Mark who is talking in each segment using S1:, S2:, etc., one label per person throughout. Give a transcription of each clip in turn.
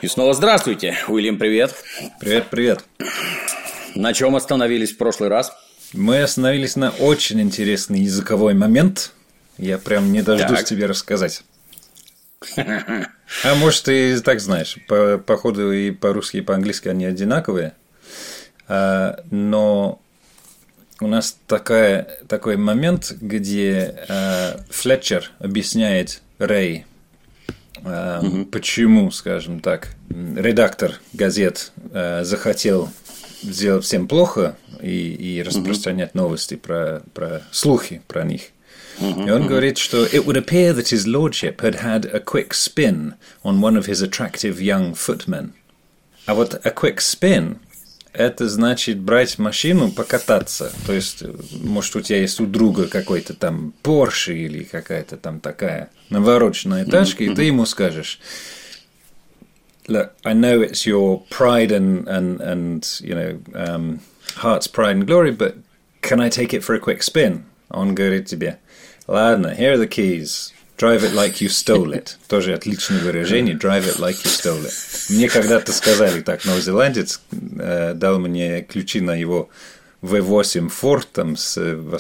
S1: И снова здравствуйте, Уильям, привет.
S2: Привет.
S1: На чем остановились в прошлый раз?
S2: Мы остановились на очень интересный языковой момент. Я прям не дождусь тебе рассказать. А может, ты так знаешь, походу и по-русски, и по-английски они одинаковые. Но у нас такой момент, где Флетчер объясняет Рэй, почему, скажем так, редактор газет захотел сделать всем плохо и распространять новости про слухи про них. И он говорит, что it would appear that his lordship had a quick spin on one of his attractive young footmen. А вот a quick spin – это значит брать машину покататься. То есть, может, у тебя есть у друга какой-то там Porsche или какая-то там такая навороченная тачка, и ты ему скажешь: Look, I know it's your pride and you know, heart's pride and glory, but can I take it for a quick spin? Он говорит тебе: ладно, here are the keys. Drive it like you stole it. Тоже отличное выражение. Drive it like you stole it. Мне когда-то сказали так, новозеландец дал мне ключи на его V8 Ford там с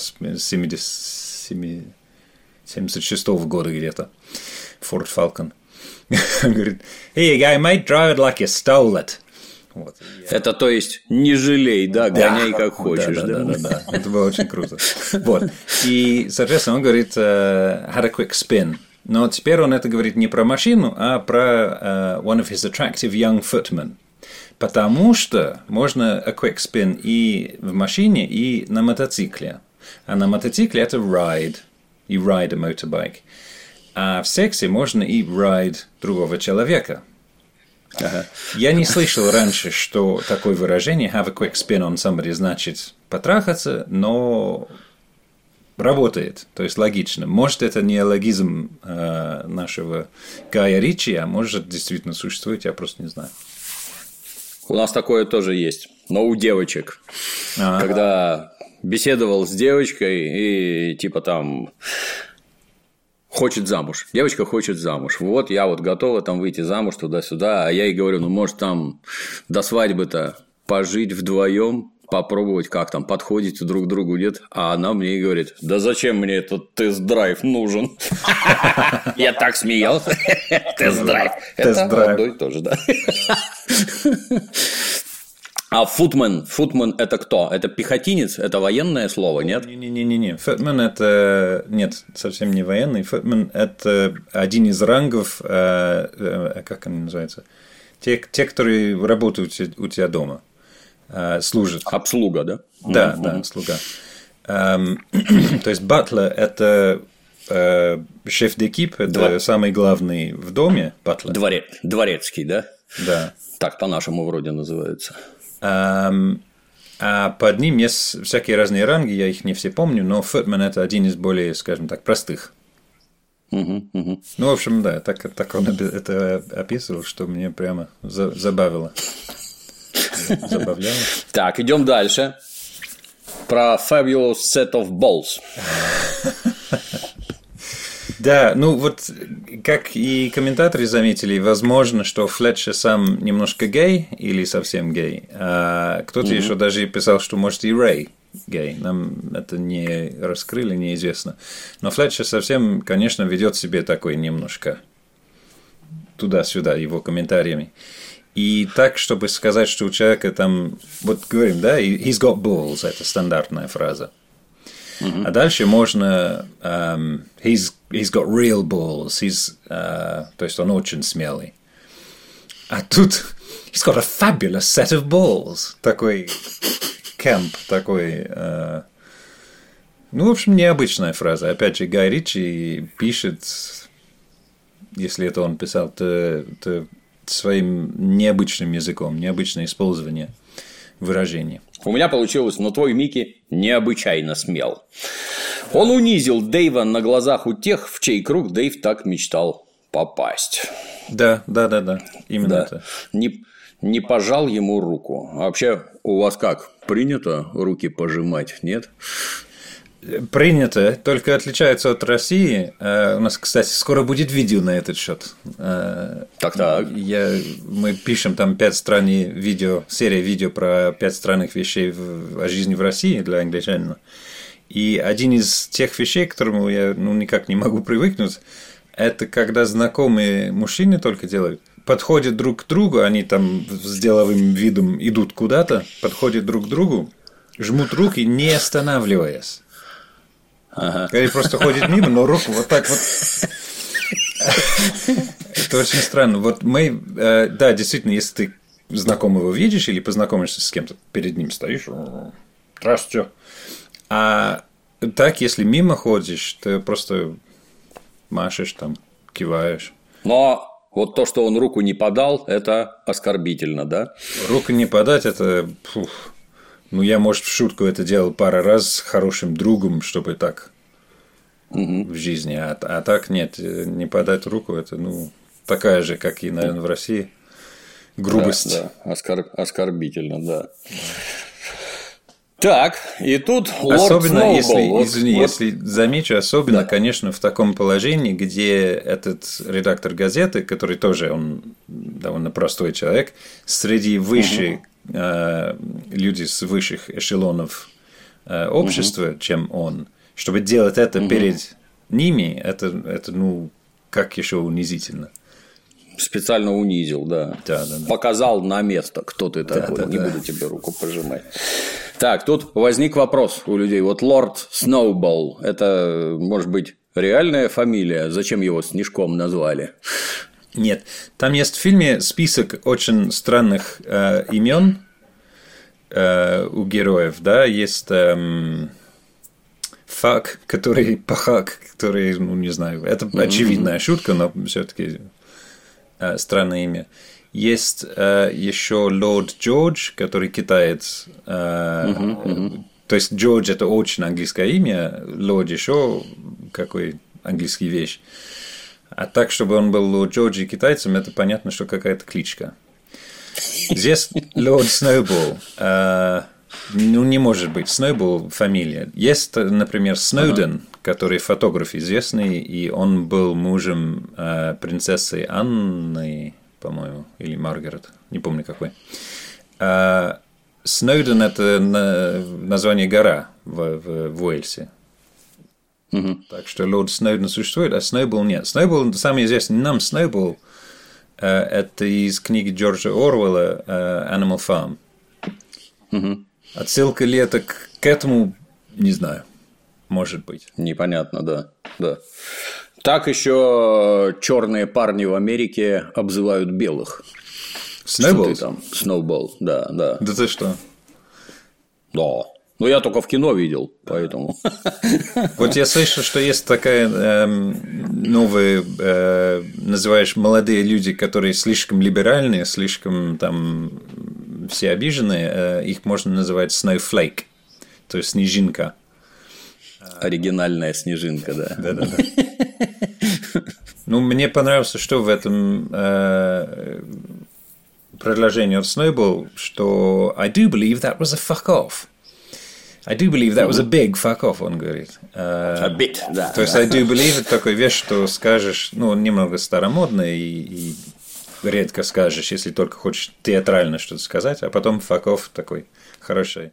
S2: 76-го года где-то. Ford Falcon. Он говорит: here you go, mate, drive it like you stole it. Вот.
S1: Это то есть не жалей, да, гоняй как хочешь.
S2: Да. Это было очень круто. Вот. И, соответственно, он говорит had a quick spin. Но теперь он это говорит не про машину, а про one of his attractive young footmen. Потому что можно a quick spin и в машине, и на мотоцикле. А на мотоцикле это ride. И ride a motorbike. А в сексе можно и ride другого человека. Ага. Я не слышал раньше, что такое выражение have a quick spin on somebody значит потрахаться, но работает, то есть логично. Может, это не логизм нашего Гая Ричи, а может, действительно существует, я просто не знаю.
S1: У нас такое тоже есть, но у девочек. Когда беседовал с девочкой и типа там... Хочет замуж. Девочка хочет замуж. Вот я вот готова там выйти замуж туда-сюда. А я ей говорю: ну, может, там до свадьбы-то пожить вдвоем, попробовать, как там подходите друг к другу, нет? А она мне и говорит: да зачем мне этот тест-драйв нужен? Я так смеялся. Тест-драйв. Это одно и то же, да. А футмен это кто? Это пехотинец? Это военное слово, нет?
S2: Не. Футмен это... Нет, совсем не военный. Футмен это один из рангов... Как они называются? Те, которые работают у тебя дома. Служат.
S1: Обслуга, да?
S2: Да, слуга. То есть батлер это... Шеф д'экип это самый главный в доме. Батлер.
S1: Дворецкий, да?
S2: Да.
S1: Так по-нашему вроде называется.
S2: А под ним есть всякие разные ранги, я их не все помню, но футмен это один из более, скажем так, простых. Ну, в общем, да, так он это описывал, что мне прямо забавило. Забавляло.
S1: Так, идем дальше. Про fabulous set of balls.
S2: Да, ну вот, как и комментаторы заметили, возможно, что Флетчер сам немножко гей или совсем гей. А кто-то еще даже писал, что, может, и Рэй гей. Нам это не раскрыли, неизвестно. Но Флетчер совсем, конечно, ведет себе такой немножко туда-сюда его комментариями. И так, чтобы сказать, что у человека там, вот говорим, да, he's got balls, это стандартная фраза. А дальше можно he's got real balls, то есть он очень смелый. А тут he's got a fabulous set of balls. Такой кэмп, такой... Ну, в общем, необычная фраза. Опять же, Гай Ричи пишет, если это он писал, то своим необычным языком, необычное использование выражений.
S1: У меня получилось: но твой Микки необычайно смел. Он унизил Дэйва на глазах у тех, в чей круг Дэйв так мечтал попасть.
S2: Да. Именно это.
S1: Не пожал ему руку. А вообще, у вас как? Принято руки пожимать, нет?
S2: принято, только отличается от России. У нас, кстати, скоро будет видео на этот счет.
S1: Так.
S2: Мы пишем там 5 странных видео, серия видео про 5 странных вещей о жизни в России для англичанина. И один из тех вещей, к которому я никак не могу привыкнуть, это когда знакомые мужчины только делают. Подходят друг к другу, они там с деловым видом идут куда-то, подходят друг к другу, жмут руки, не останавливаясь. Ага. Они просто ходят мимо, но руку вот так вот. Это очень странно. Вот мы, да, действительно, если ты знакомого видишь или познакомишься с кем-то, перед ним стоишь, здравствуйте. А так, если мимо ходишь, ты просто машешь там, киваешь.
S1: Но вот то, что он руку не подал, это оскорбительно, да?
S2: Руку не подать, это... я, может, в шутку это делал пару раз с хорошим другом, чтобы так в жизни. А так нет, не подать руку, это, такая же, как и, наверное, в России. Грубость.
S1: Да. Оскорбительно, да. Так, и тут Лорд
S2: особенно,
S1: Сноуболл.
S2: если замечу, особенно, конечно, в таком положении, где этот редактор газеты, который тоже, он довольно простой человек, среди высших люди с высших эшелонов общества, чем он, чтобы делать это перед ними, это как еще унизительно.
S1: Специально унизил, да.
S2: Да.
S1: Показал на место, кто ты такой, не буду тебе руку пожимать. Так, тут возник вопрос у людей. Вот Лорд Сноуболл, это, может быть, реальная фамилия? Зачем его Снежком назвали?
S2: Нет, там есть в фильме список очень странных имен у героев, да, есть Фак, который Пахак, который, не знаю, это очевидная шутка, но все-таки странное имя. Есть еще Лорд Джордж, который китаец. То есть Джордж это очень английское имя, Лорд еще какой английский вещь. А так, чтобы он был Лорд Джордж и китайцем, это понятно, что какая-то кличка. Здесь Лорд Сноуболл. Не может быть. Сноуболл фамилия. Есть, например, Сноуден, который фотограф известный, и он был мужем принцессы Анны, по-моему, или Маргарет, не помню какой. Сноуден – это название гора в Уэльсе. Так что Лорд Сноуден существует, а Сноуболл нет. Сноуболл, самый известный нам Сноуболл, это из книги Джорджа Оруэлла «Animal Farm». Отсылка ли это к этому, не знаю, может быть.
S1: Непонятно, да. Так еще черные парни в Америке обзывают белых.
S2: Сноуболл?
S1: Сноуболл, да.
S2: Да ты что?
S1: Да. Ну, я только в кино видел, поэтому.
S2: Вот я слышал, что есть такая новая, называешь, молодые люди, которые слишком либеральные, слишком там все обиженные, их можно называть snowflake, то есть снежинка.
S1: Оригинальная снежинка, да.
S2: Да. Мне понравилось, что в этом предложении от Snowball, что I do believe that was a fuck off. I do believe that was a big fuck off, он говорит.
S1: A bit, да.
S2: То есть I do believe это такая вещь, что скажешь, немного старомодно и редко скажешь, если только хочешь театрально что-то сказать, а потом fuck off такой хороший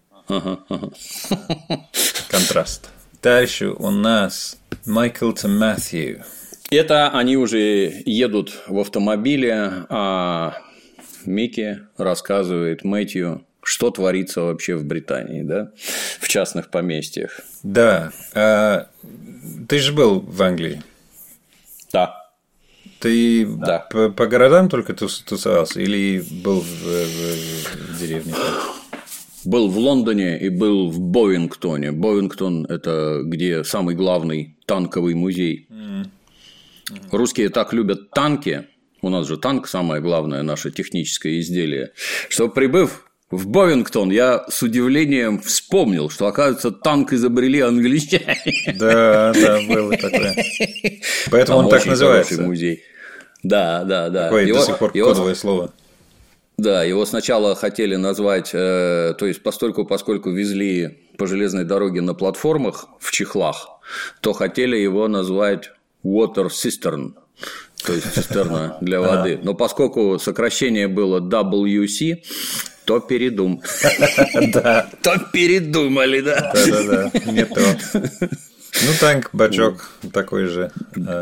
S2: контраст. Дальше у нас Michael to Matthew.
S1: Это они уже едут в автомобиле, а Микки рассказывает Мэтью, что творится вообще в Британии, да, в частных поместьях.
S2: Да. Ты же был в Англии.
S1: Да.
S2: Ты по городам только тусовался или был в деревне?
S1: Был в Лондоне и был в Бовингтоне. Бовингтон – это где самый главный танковый музей. Русские так любят танки. У нас же танк – самое главное наше техническое изделие. Что, прибыв в Бовингтон, я с удивлением вспомнил, что, оказывается, танк изобрели англичане.
S2: Да, было такое. Поэтому он так называется.
S1: Музей. Да.
S2: Какое до сих пор кодовое слово.
S1: Да, его сначала хотели назвать, то есть поскольку везли по железной дороге на платформах в чехлах, то хотели его назвать water cistern, то есть цистерна для воды. Но поскольку сокращение было WC, то передумали. То передумали, да.
S2: Да, не то. Ну, танк, бачок, такой же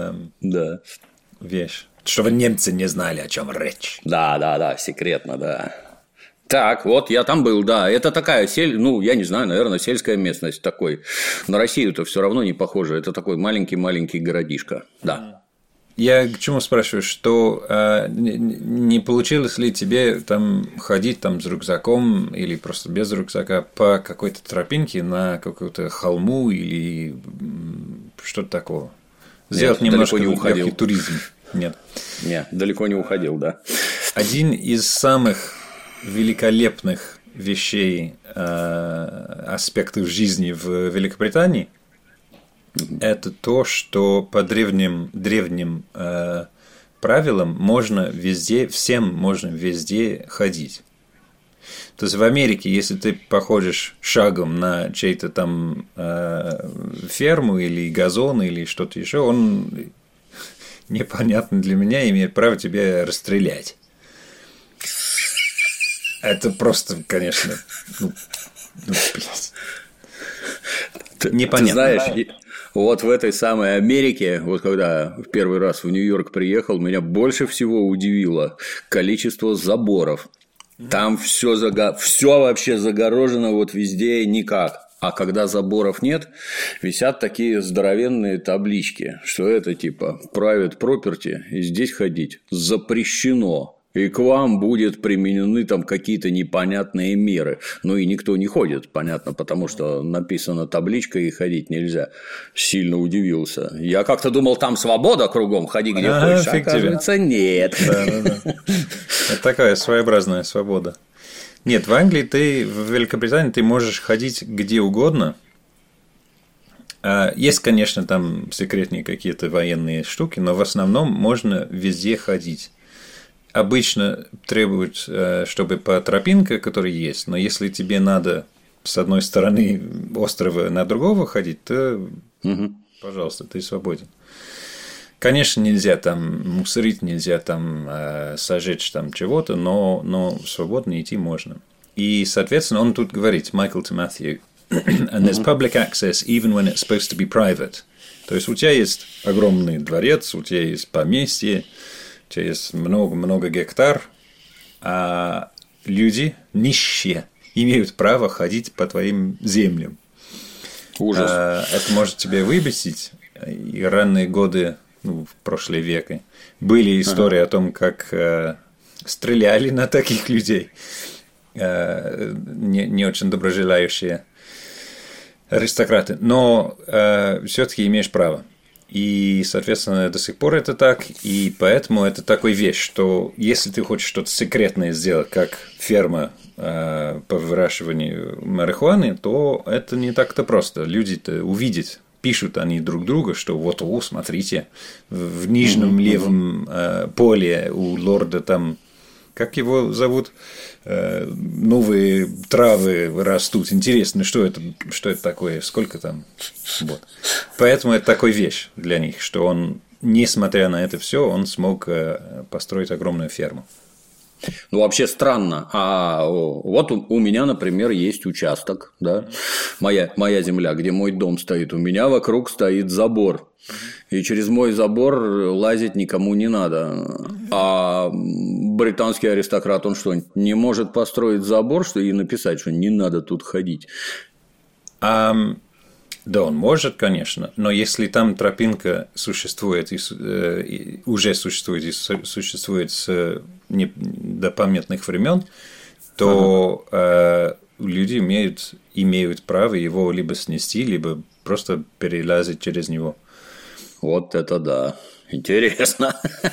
S2: вещь. Чтобы немцы не знали, о чем речь.
S1: Да, секретно, да. Так, вот я там был, да. Это такая я не знаю, наверное, сельская местность такой. На Россию-то все равно не похоже. Это такой маленький-маленький городишко. Да.
S2: Я к чему спрашиваю, что не получилось ли тебе там ходить там с рюкзаком или просто без рюкзака по какой-то тропинке на какую-то холму или что-то такого? Сделать немножко легкий туризм. Нет,
S1: далеко не уходил, да.
S2: Один из самых великолепных вещей, аспектов жизни в Великобритании – это то, что по древним правилам всем можно везде ходить. То есть в Америке, если ты походишь шагом на чей-то там ферму или газон или что-то еще, он непонятно для меня имеет право тебя расстрелять. Это просто, конечно, блядь. Непонятно.
S1: Ты знаешь, вот в этой самой Америке, вот когда в первый раз в Нью-Йорк приехал, меня больше всего удивило количество заборов. Там все вообще загорожено вот везде никак. А когда заборов нет, висят такие здоровенные таблички, что это типа private property, и здесь ходить запрещено. И к вам будут применены там какие-то непонятные меры. Ну и никто не ходит, понятно, потому что написана табличка и ходить нельзя. Сильно удивился. Я как-то думал, там свобода кругом, ходи где хочешь, а оказывается, нет.
S2: Да. Это такая своеобразная свобода. Нет, в Англии в Великобритании ты можешь ходить где угодно. Есть, конечно, там секретные какие-то военные штуки, но в основном можно везде ходить. Обычно требуют, чтобы по тропинке, которая есть, но если тебе надо с одной стороны острова на другого ходить, то, пожалуйста, ты свободен. Конечно, нельзя там мусорить, нельзя там сожечь там чего-то, но свободно идти можно. И, соответственно, он тут говорит, Michael to Matthew, and there's public access even when it's supposed to be private. То есть у тебя есть огромный дворец, у тебя есть поместье, у тебя есть много гектар, а люди нищие имеют право ходить по твоим землям.
S1: Ужас.
S2: Это может тебя выбесить. И ранние годы, в прошлые века, были истории о том, как стреляли на таких людей, не очень доброжелающие аристократы. Но все-таки имеешь право. И, соответственно, до сих пор это так, и поэтому это такая вещь, что если ты хочешь что-то секретное сделать, как ферма по выращиванию марихуаны, то это не так-то просто. Люди-то увидят, пишут они друг другу, что вот, смотрите, в нижнем левом поле у лорда там, как его зовут, новые травы растут. Интересно, что это такое, сколько там. Вот. Поэтому это такая вещь для них, что он, несмотря на это все, он смог построить огромную ферму.
S1: Ну, вообще странно. Вот у меня, например, есть участок, да, моя земля, где мой дом стоит. У меня вокруг стоит забор. И через мой забор лазить никому не надо. А британский аристократ, он что, не может построить забор, что и написать, что не надо тут ходить?
S2: Да, он может, конечно, но если там тропинка существует, уже существует с допамятных времен, то люди имеют право его либо снести, либо просто перелазить через него.
S1: Вот это да. Интересно.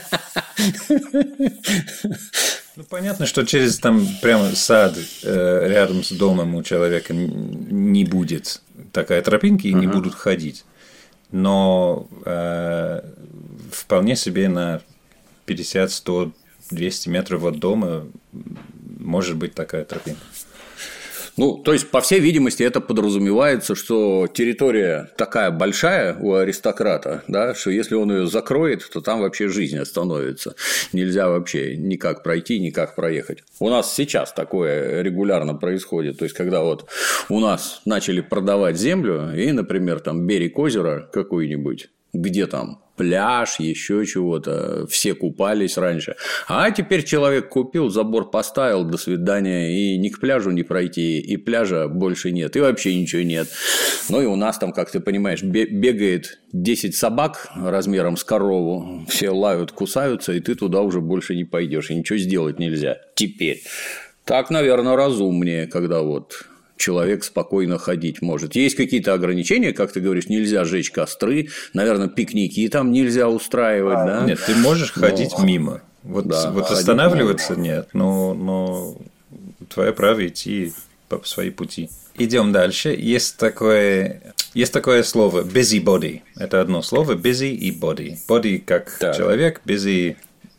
S2: Ну, понятно, что через там прямо сад рядом с домом у человека не будет такая тропинка и не будут ходить. Но вполне себе на 50, 100, 200 метров от дома может быть такая тропинка.
S1: Ну, то есть, по всей видимости, это подразумевается, что территория такая большая у аристократа, да, что если он ее закроет, то там вообще жизнь остановится. Нельзя вообще никак пройти, никак проехать. У нас сейчас такое регулярно происходит. То есть, когда вот у нас начали продавать землю, и, например, там берег озера какой-нибудь, где там пляж, еще чего-то, все купались раньше. А теперь человек купил, забор поставил, до свидания, и ни к пляжу не пройти, и пляжа больше нет, и вообще ничего нет. Ну и у нас там, как ты понимаешь, бегает 10 собак размером с корову, все лают, кусаются, и ты туда уже больше не пойдешь, и ничего сделать нельзя. Теперь. Так, наверное, разумнее, когда вот человек спокойно ходить может. Есть какие-то ограничения, как ты говоришь, нельзя жечь костры, наверное, пикники там нельзя устраивать, да?
S2: Нет, ты можешь ходить мимо. Вот,
S1: да,
S2: вот останавливаться нет, но твое право идти по своей пути. Идем дальше. Есть такое слово busybody. Это одно слово busy и body. Body как человек, busy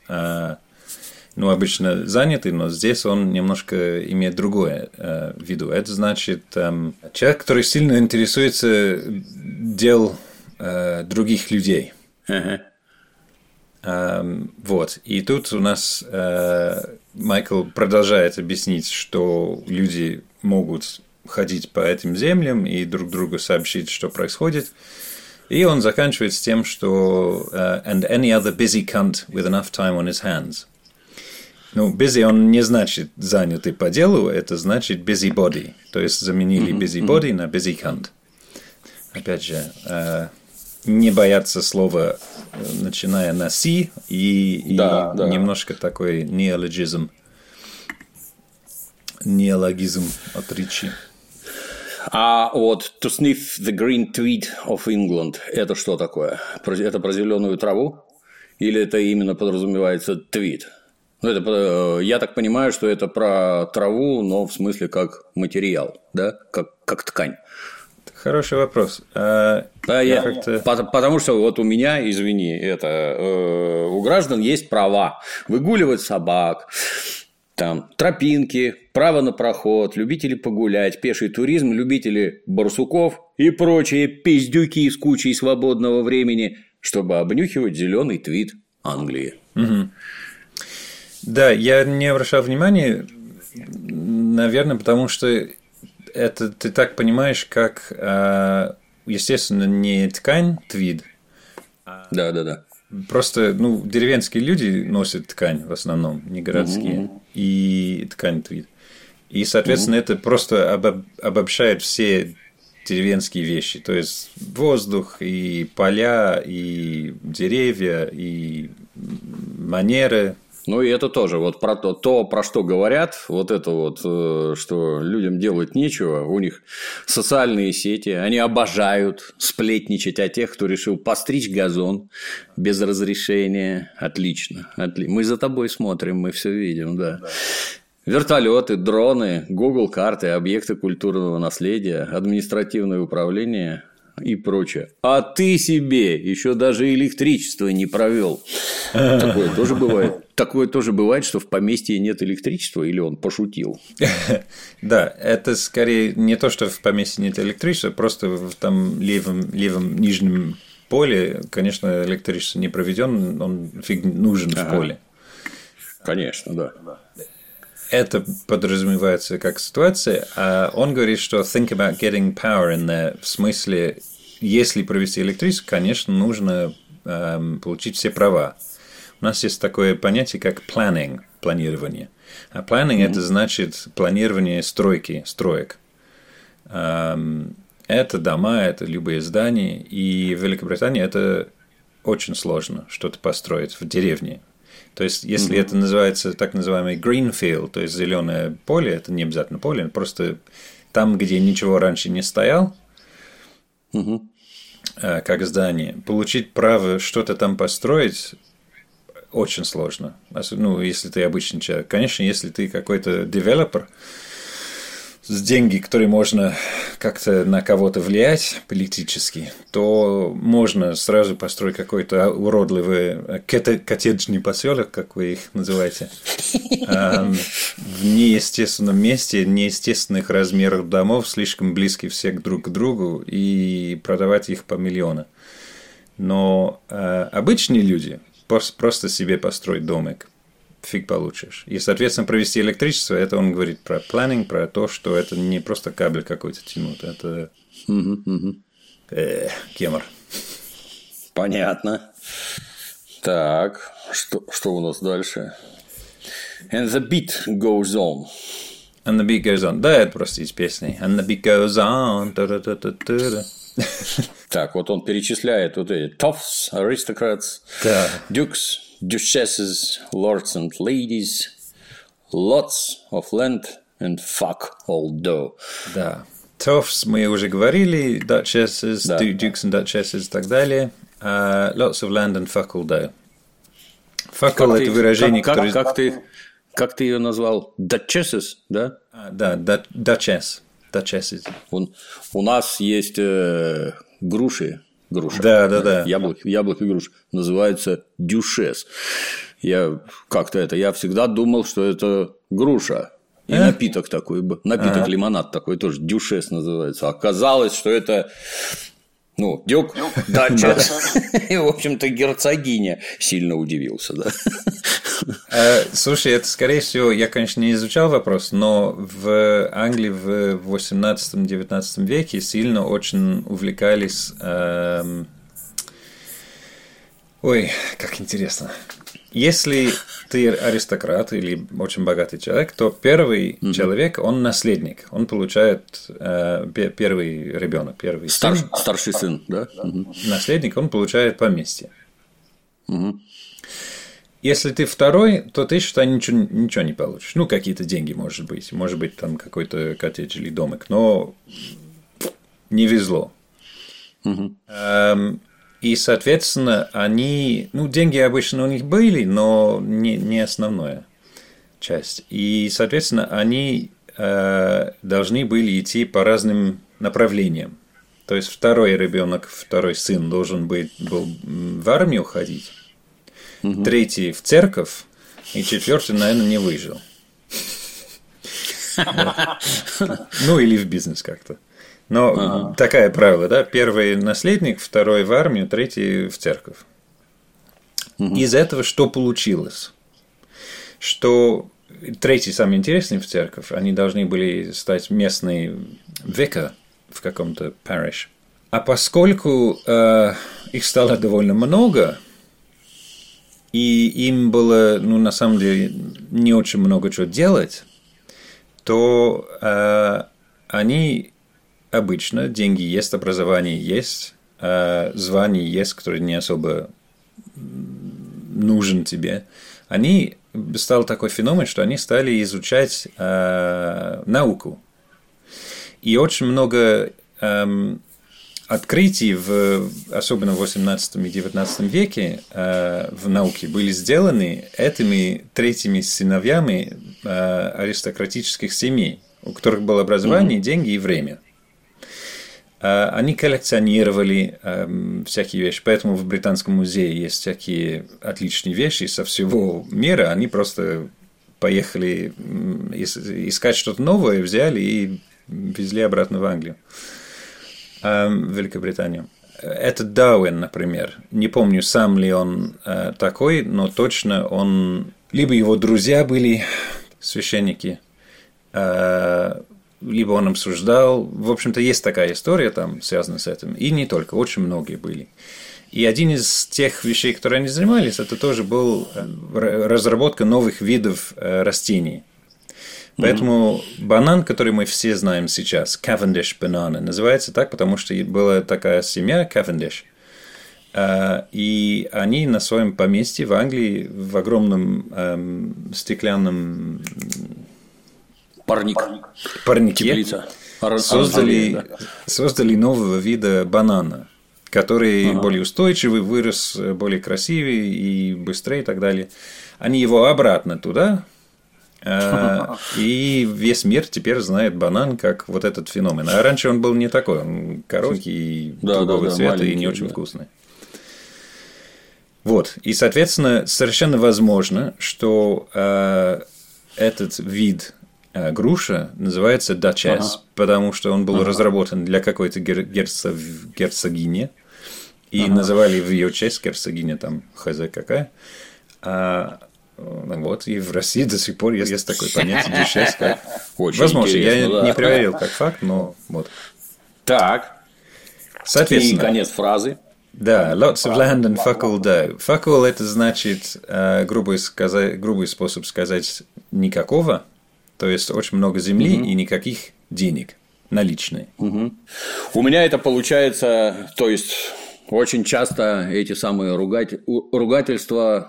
S2: обычно занятый, но здесь он немножко имеет другое в виду. Это значит человек, который сильно интересуется дел других людей. Вот. И тут у нас Майкл продолжает объяснить, что люди могут ходить по этим землям и друг другу сообщить, что происходит. И он заканчивает с тем, что and any other busy cunt with enough time on his hands. Ну, busy он не значит занятый по делу, это значит busybody. То есть заменили busybody на busy cunt. Опять же, не бояться слова, начиная на C, и немножко такой неологизм от речи.
S1: А вот to sniff the green tweed of England – это что такое? Это про зеленую траву? Или это именно подразумевается твит? Ну, это, я так понимаю, что это про траву, но в смысле как материал, да? Как ткань.
S2: Хороший вопрос.
S1: Потому что вот у меня, извини, у граждан есть права выгуливать собак, там, тропинки, право на проход, любители погулять, пеший туризм, любители барсуков и прочие пиздюки с кучей свободного времени, чтобы обнюхивать зеленый твит Англии.
S2: Угу. Да, я не обращал внимания, наверное, потому что это ты так понимаешь, как, естественно, не ткань твид.
S1: Да.
S2: Просто, деревенские люди носят ткань в основном, не городские, и ткань твид. И, соответственно, это просто обобщает все деревенские вещи. То есть, воздух, и поля, и деревья, и манеры.
S1: Ну, и это тоже вот про про что говорят, вот это вот, что людям делать нечего, у них социальные сети, они обожают сплетничать о тех, кто решил постричь газон без разрешения. Отлично. Мы за тобой смотрим, мы все видим, да. Вертолеты, дроны, Google карты, объекты культурного наследия, административное управление и прочее. А ты себе еще даже электричество не провел. Такое тоже бывает. Такое тоже бывает, что в поместье нет электричества, или он пошутил?
S2: Да, это скорее не то, что в поместье нет электричества, просто в там левом нижнем поле, конечно, электричество не проведен, он нужен в поле.
S1: Конечно, да.
S2: Это подразумевается как ситуация, а он говорит, что think about getting power in there, в смысле, если провести электричество, конечно, нужно получить все права. У нас есть такое понятие, как planning, планирование. А planning это значит планирование строек. Это дома, это любые здания, и в Великобритании это очень сложно что-то построить в деревне. То есть, если это называется так называемый greenfield, то есть зеленое поле, это не обязательно поле, просто там, где ничего раньше не стоял, как здание, получить право что-то там построить очень сложно. Если ты обычный человек. Конечно, если ты какой-то девелопер, деньги, которые можно как-то на кого-то влиять политически, то можно сразу построить какой-то уродливый коттеджный поселок, как вы их называете, в неестественном месте, неестественных размерах домов, слишком близкие все друг к другу, и продавать их по миллиону. Но обычные люди просто себе построить домик фиг получишь. И, соответственно, провести электричество, это он говорит про планинг, про то, что это не просто кабель какой-то тянут, это кемер.
S1: Понятно. Так, что у нас дальше? And the beat goes on.
S2: And the beat goes on. Да, это просто из песни. And the beat goes on.
S1: Так, вот он перечисляет вот эти toffs, aristocrats,
S2: да.
S1: dukes, duchesses, lords and ladies, lots of land and fuck all dough.
S2: Да. Toffs мы уже говорили, duchesses, да. Dukes and duchesses и так далее. Lots of land and fuck all dough. Fuck all – это выражение, которое…
S1: Как ты ее назвал? Duchesses, да?
S2: Да, duchess. Duchesses.
S1: У нас есть груши.
S2: Да.
S1: Яблоки груши. Называется дюшес. Я всегда думал, что это груша. И напиток такой, лимонад такой тоже, дюшес называется. Оказалось, что это… дюк, дачес. И, в общем-то, герцогиня. Сильно удивился, да.
S2: Слушай, это, скорее всего, я, конечно, не изучал вопрос, но в Англии в 18-19 веке сильно очень увлекались… Ой, как интересно. Если ты аристократ или очень богатый человек, то первый человек, он наследник. Он получает первый ребенок, первый сын.
S1: Старший сын, да?
S2: Наследник, он получает поместье. Если ты второй, то ты, считай, ничего не получишь. Какие-то деньги, может быть, там какой-то коттедж или домик, но не везло. И, соответственно, они… деньги обычно у них были, но не основная часть. И, соответственно, они должны были идти по разным направлениям. То есть, второй ребенок, второй сын должен был в армию ходить, третий в церковь, и четвертый, наверное, не выжил. Или в бизнес как-то. Но такое правило, да? Первый наследник, второй в армию, третий в церковь. Из этого что получилось? Что третий, самый интересный в церковь, они должны были стать местной vicar в каком-то parish. А поскольку их стало довольно много, и им было, на самом деле, не очень много чего делать, то они… Обычно деньги есть, образование есть, звание есть, которое не особо нужен тебе. Стал такой феномен, что они стали изучать науку. И очень много открытий, особенно в 18 и 19 веке, в науке были сделаны этими третьими сыновьями аристократических семей, у которых было образование, деньги и время. Они коллекционировали всякие вещи, поэтому в Британском музее есть всякие отличные вещи со всего мира. Они просто поехали искать что-то новое, взяли и везли обратно в Англию, в Великобританию. Это Дарвин, например. Не помню, сам ли он такой, но точно он… Либо его друзья были священники, либо он обсуждал. В общем-то, есть такая история там, связанная с этим. И не только, очень многие были. И один из тех вещей, которые они занимались, это тоже был разработка новых видов растений. Поэтому банан, который мы все знаем сейчас, Cavendish banana, называется так, потому что была такая семья Cavendish. И они на своем поместье в Англии в огромном стеклянном парнике создали нового вида банана, который более устойчивый, вырос более красивый и быстрее и так далее. Они его обратно туда И весь мир теперь знает банан как вот этот феномен. А раньше он был не такой, он короткий, другого цвета и не очень вкусный. Вот, и, соответственно, совершенно возможно, что этот вид груша называется Duchess, потому что он был разработан для какой-то герцогини, и называли в ее честь герцогиня, там, хз какая. Вот, и в России до сих пор есть такое понятие Duchess, как... Возможно, я не проверил как факт, но вот.
S1: Так,
S2: соответственно,
S1: и конец фразы.
S2: Да, lots of land and fuck all dough. Fuck all – это значит, грубый способ сказать никакого, то есть очень много земли и никаких денег наличные.
S1: У меня это получается, то есть очень часто эти самые ругательства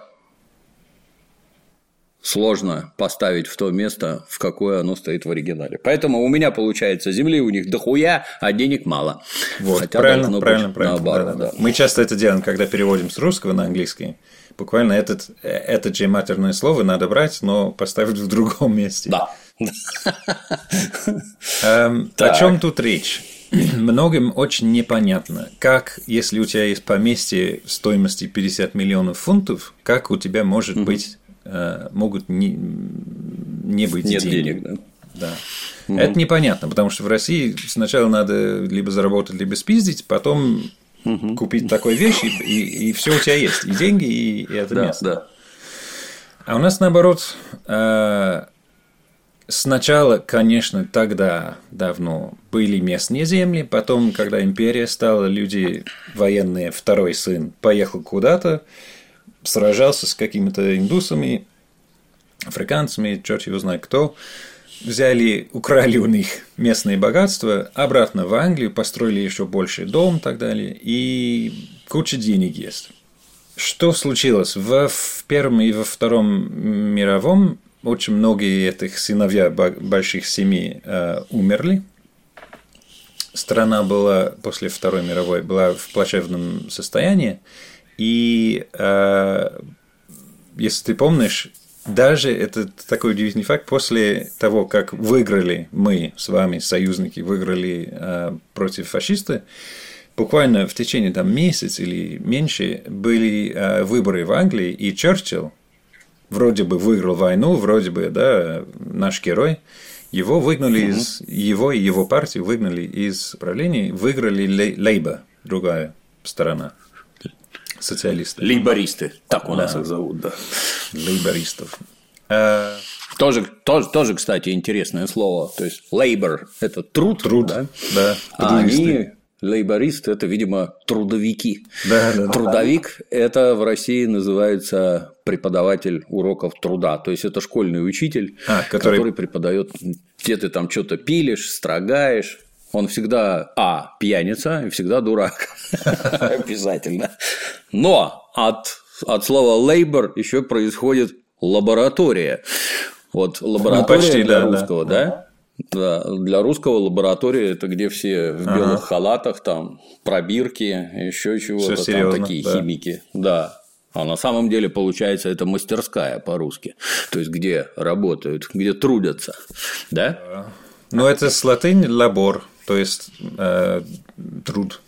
S1: сложно поставить в то место, в какое оно стоит в оригинале. Поэтому у меня получается земли у них дохуя, а денег мало.
S2: Вот, хотя правильно. Наоборот, да. Мы часто это делаем, когда переводим с русского на английский. Буквально это же матерное слово надо брать, но поставить в другом месте.
S1: Да.
S2: О чем тут речь? Многим очень непонятно, как, если у тебя есть поместье стоимостью 50 миллионов фунтов, как у тебя может быть могут не быть
S1: нет
S2: денег.
S1: Да.
S2: Да. Это непонятно, потому что в России сначала надо либо заработать, либо спиздить, потом купить такой вещь, и все у тебя есть, и деньги, и это место.
S1: Да.
S2: А у нас наоборот, сначала, конечно, тогда давно были местные земли, потом, когда империя стала, люди военные, второй сын поехал куда-то, сражался с какими-то индусами, африканцами, черт его знает кто, украли у них местные богатства, обратно в Англию, построили еще больше дом и так далее, и куча денег есть. Что случилось? В Первом и во Втором мировом очень многие этих сыновья больших семей умерли. Страна была после Второй мировой была в плачевном состоянии. И если ты помнишь, даже это такой удивительный факт, после того, как выиграли мы с вами, союзники, выиграли против фашистов, буквально в течение месяца или меньше были выборы в Англии, и Черчилль вроде бы выиграл войну, вроде бы, да, наш герой, его выгнали его и его партию выгнали из правления, выиграли Лейбор, другая сторона. Социалисты.
S1: Лейбористы. Так у нас их зовут, да.
S2: Лейбористов.
S1: Тоже, кстати, интересное слово. То есть labor – это труд,
S2: да.
S1: А они, лейбористы – это, видимо, трудовики.
S2: Да.
S1: Трудовик – это в России называется преподаватель уроков труда. То есть это школьный учитель, который преподает, где ты там что-то пилишь, строгаешь. Он всегда пьяница и всегда дурак. Обязательно. Но от слова labor еще происходит лаборатория. Вот лаборатория для русского, да? Да, для русского лаборатория – это где все в белых халатах, там пробирки, еще чего-то, там такие химики. Да. А на самом деле, получается, это мастерская по-русски. То есть, где работают, где трудятся. Да?
S2: Ну, это с латыни «лабор», то есть труд.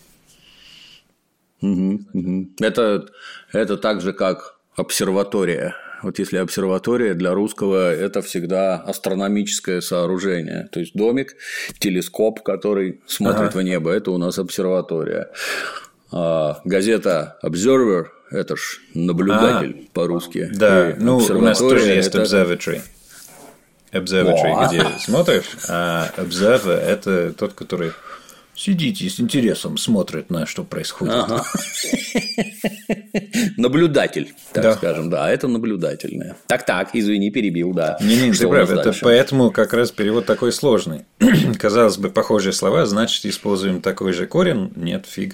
S1: Это так же, как обсерватория. Вот если обсерватория для русского – это всегда астрономическое сооружение. То есть домик, телескоп, который смотрит в небо – это у нас обсерватория. А газета Observer – это ж наблюдатель по-русски.
S2: Да, у нас тоже есть Observatory. Observatory, где смотришь, а Observer – это тот, который сидит и с интересом смотрит на что происходит.
S1: Наблюдатель, так скажем, да, это наблюдательное. Так, извини, перебил, да.
S2: Не, ты прав, это поэтому как раз перевод такой сложный. Казалось бы, похожие слова, значит, используем такой же корень, нет, фиг.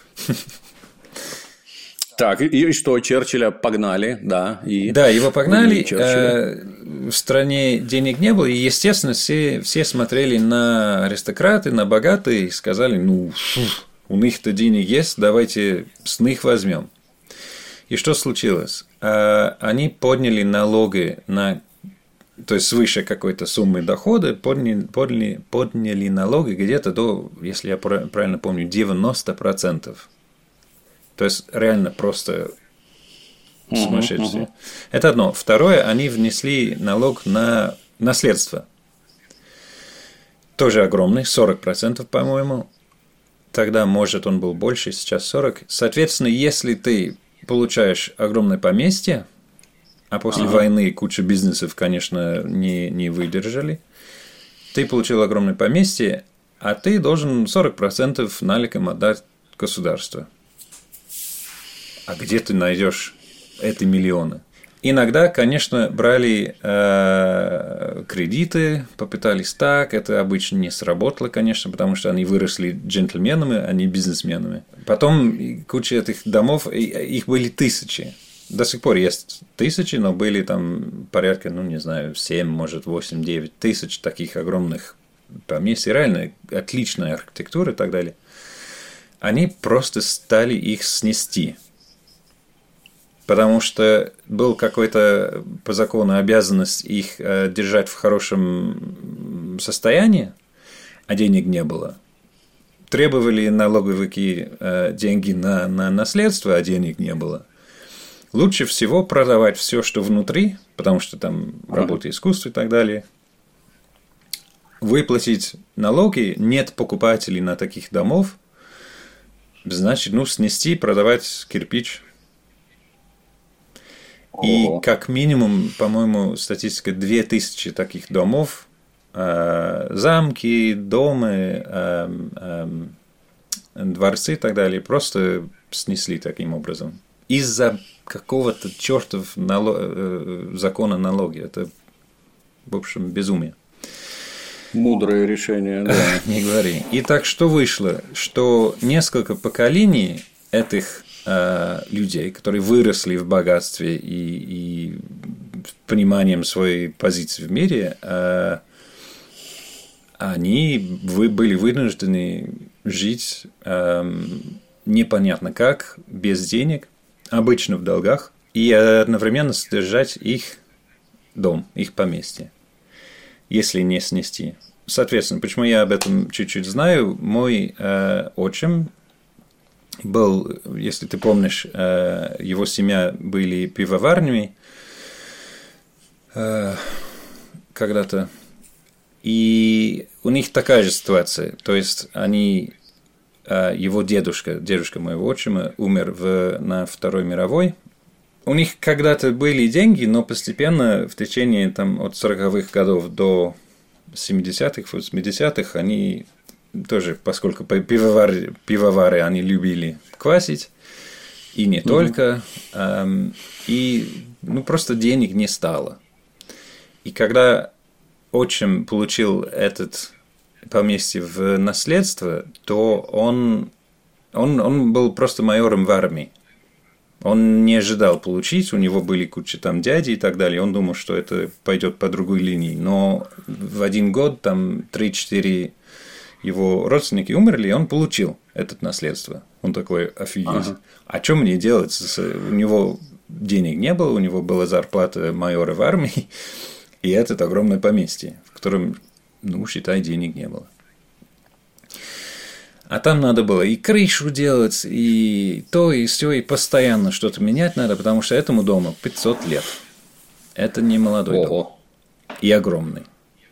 S1: Так, и что, Черчилля погнали, да.
S2: Да, его погнали, в стране денег не было, и, естественно, все смотрели на аристократы, на богатые, и сказали, у них-то денег есть, давайте с них возьмем. И что случилось? Они подняли налоги на то есть свыше какой-то суммы дохода, подняли налоги где-то до, если я правильно помню, 90%. То есть реально просто сумасшедшие. Это одно. Второе, они внесли налог на наследство. Тоже огромный, 40%, по-моему. Тогда, может, он был больше, сейчас 40%. Соответственно, если ты получаешь огромное поместье, а после войны куча бизнесов, конечно, не выдержали, ты получил огромное поместье, а ты должен 40% наликом отдать государству. А где ты найдешь эти миллионы? Иногда, конечно, брали кредиты, попытались так, это обычно не сработало, конечно, потому что они выросли джентльменами, а не бизнесменами. Потом куча этих домов, их были тысячи. До сих пор есть тысячи, но были там порядка, ну, не знаю, 7, может, 8, 9 тысяч таких огромных поместьй. Реально отличная архитектура и так далее. Они просто стали их снести. Потому что был какой-то по закону обязанность их держать в хорошем состоянии, а денег не было. Требовали налоговики деньги на наследство, а денег не было. Лучше всего продавать все, что внутри, потому что там работа искусства и так далее. Выплатить налоги, нет покупателей на таких домов, значит, ну, снести, продавать кирпич. И как минимум, по-моему, статистика 2000 таких домов, замки, дома, дворцы и так далее просто снесли таким образом. Из-за какого-то чертов закона налоги. Это, в общем, безумие.
S1: Мудрое решение, да.
S2: Не говори. И так что вышло? Что несколько поколений этих людей, которые выросли в богатстве и пониманием своей позиции в мире, они были вынуждены жить непонятно как, без денег, обычно в долгах, и одновременно содержать их дом, их поместье, если не снести. Соответственно, почему я об этом чуть-чуть знаю, мой отчим был, если ты помнишь, его семья были пивоварнями когда-то, и у них такая же ситуация, то есть они, его дедушка моего отчима умер на Второй мировой. У них когда-то были деньги, но постепенно в течение там, от 40-х годов до 70-х, 80-х они тоже, поскольку пивовары они любили квасить, и не только, и ну, просто денег не стало. И когда отчим получил этот поместье в наследство, то он был просто майором в армии. Он не ожидал получить, у него были куча там дядей и так далее, он думал, что это пойдет по другой линии. Но в один год там 3-4 его родственники умерли, и он получил это наследство. Он такой, офигеть, а что мне делать? У него денег не было, у него была зарплата майора в армии, и это огромное поместье, в котором, ну, считай, денег не было. А там надо было и крышу делать, и то, и все, и постоянно что-то менять надо, потому что этому дому 500 лет. Это не молодой дом. И огромный.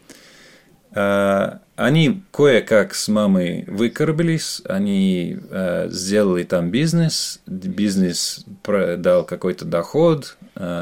S2: Они кое-как с мамой выкарабкались, они сделали там бизнес дал какой-то доход,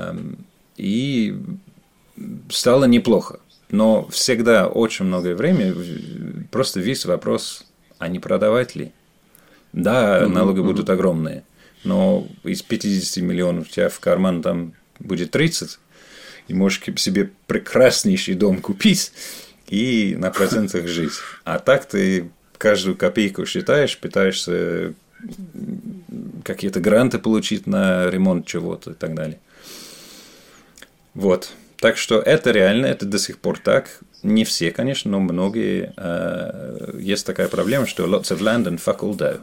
S2: и стало неплохо. Но всегда очень многое время просто весь вопрос, а не продавать ли? Да, налоги будут огромные, но из 50 миллионов у тебя в карман там будет 30, и можешь себе прекраснейший дом купить и на процентах жить. А так ты каждую копейку считаешь, пытаешься какие-то гранты получить на ремонт чего-то и так далее. Вот. Так что это реально, это до сих пор так. Не все, конечно, но многие. Есть такая проблема, что lots of land and fuck all dough.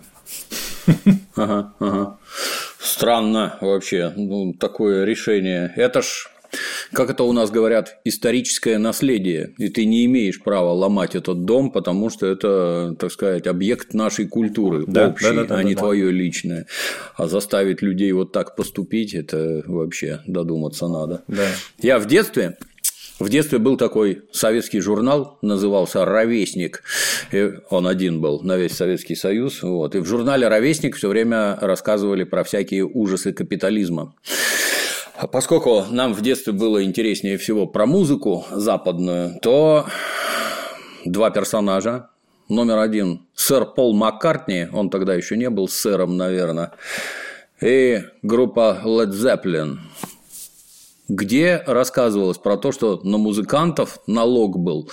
S1: Странно вообще, ну, такое решение. Это ж как это у нас говорят, историческое наследие, и ты не имеешь права ломать этот дом, потому что это, так сказать, объект нашей культуры, общий, а не твое личное. А заставить людей вот так поступить, это вообще додуматься надо.
S2: Да.
S1: Я в детстве был такой советский журнал, назывался «Ровесник». И он один был на весь Советский Союз. Вот. И в журнале «Ровесник» все время рассказывали про всякие ужасы капитализма. А поскольку нам в детстве было интереснее всего про музыку западную, то два персонажа. Номер один – сэр Пол Маккартни, он тогда еще не был сэром, наверное, и группа Led Zeppelin, где рассказывалось про то, что на музыкантов налог был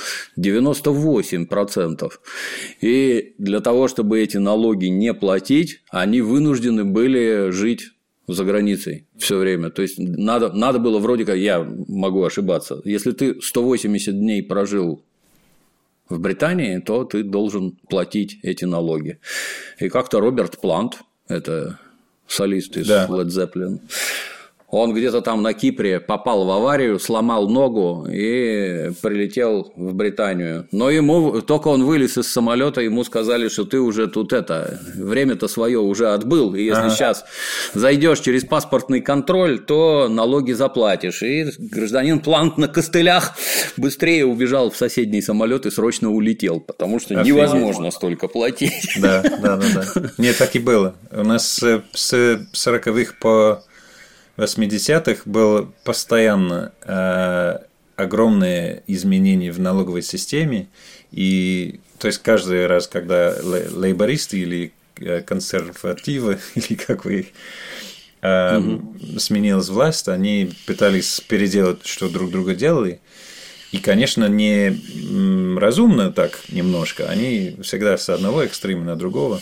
S1: 98%. И для того, чтобы эти налоги не платить, они вынуждены были жить за границей все время. То есть надо было вроде как, я могу ошибаться, если ты 180 дней прожил в Британии, то ты должен платить эти налоги. И как-то Роберт Плант, это солист из Led Zeppelin, он где-то там на Кипре попал в аварию, сломал ногу и прилетел в Британию. Но ему, только он вылез из самолета, ему сказали, что ты уже тут время-то свое уже отбыл, и если сейчас зайдешь через паспортный контроль, то налоги заплатишь. И гражданин Плант на костылях быстрее убежал в соседний самолет и срочно улетел, потому что невозможно столько платить.
S2: Да. Нет, так и было. У нас с 40-х по 80-х было постоянно огромные изменения в налоговой системе, и то есть каждый раз, когда лейбористы или консервативы, или как вы сменилась власть, они пытались переделать, что друг друга делали, и, конечно, не разумно так немножко, они всегда с одного экстрима на другого.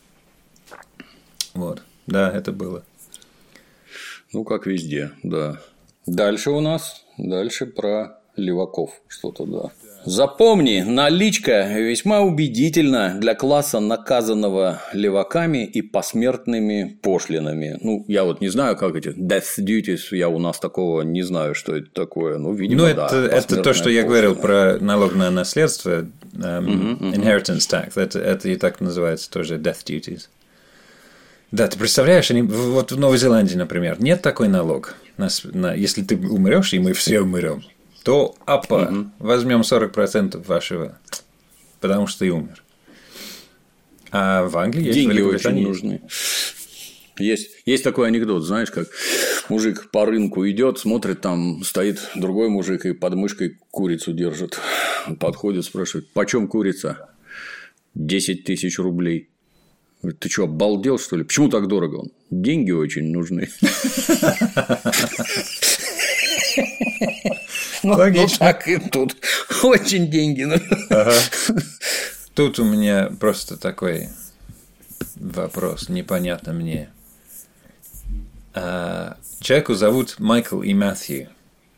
S2: Вот, да, это было.
S1: Ну, как везде, да. Дальше про леваков что-то, да. Запомни, наличка весьма убедительна для класса, наказанного леваками и посмертными пошлинами. Ну, я вот не знаю, как эти death duties, я у нас такого не знаю, что это такое. Ну, видимо, да.
S2: Это то, что я говорил про налог на наследство, inheritance tax, это и так называется тоже death duties. Да, ты представляешь, вот в Новой Зеландии, например, нет такой налог. Если ты умрешь, и мы все умрем, то возьмем 40% вашего, потому что ты умер. А в Англии есть,
S1: деньги очень нужны. Есть такой анекдот, знаешь, как мужик по рынку идет, смотрит, там стоит другой мужик и под мышкой курицу держит. Подходит, спрашивает: почем курица? 10 тысяч рублей. Говорит: ты что, обалдел, что ли? Почему так дорого? Он: деньги очень нужны.
S2: Логично.
S1: Так и тут. Очень деньги нужны.
S2: Тут у меня просто такой вопрос, непонятно мне. Человеку зовут Майкл и Мэтью.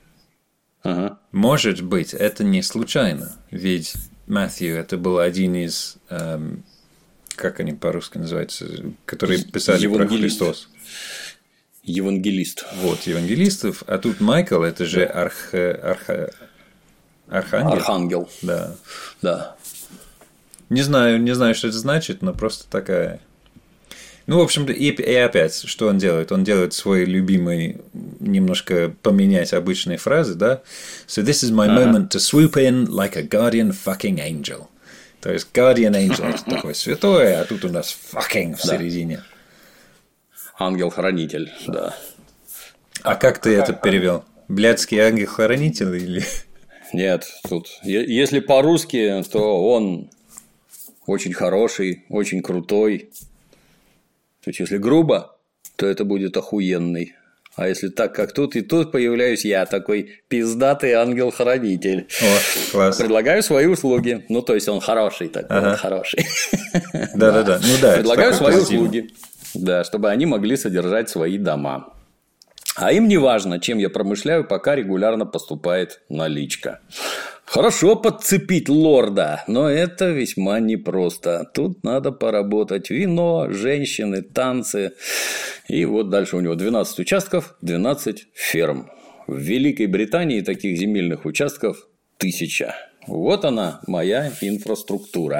S2: Может быть, это не случайно, ведь Мэтью — это был один из... как они по-русски называются, которые писали про Христос.
S1: Евангелист.
S2: Вот, евангелистов. А тут Майкл — это же архангел.
S1: Архангел.
S2: Да. Не знаю, что это значит, но просто такая... Ну, в общем-то, и опять, что он делает? Он делает свой любимый, немножко поменять обычные фразы, да? So this is my moment to swoop in like a guardian fucking angel. То есть Guardian Angel — это такое святое, а тут у нас fucking в середине.
S1: Ангел-хранитель, да.
S2: А как ты это перевел? Блядский ангел-хранитель или...
S1: Нет, тут, если по-русски, то он очень хороший, очень крутой. То есть, если грубо, то это будет охуенный. А если так, как тут, и тут появляюсь я, такой пиздатый ангел-хранитель.
S2: О, класс.
S1: Предлагаю свои услуги. Ну, то есть, он хороший такой, он хороший.
S2: Да. Ну, да.
S1: Предлагаю свои услуги. Да, чтобы они могли содержать свои дома. А им не важно, чем я промышляю, пока регулярно поступает наличка. Хорошо подцепить лорда, но это весьма непросто. Тут надо поработать: вино, женщины, танцы. И вот дальше у него 12 участков, 12 ферм. в Великой Британии таких земельных участков 1000. Вот она, моя инфраструктура.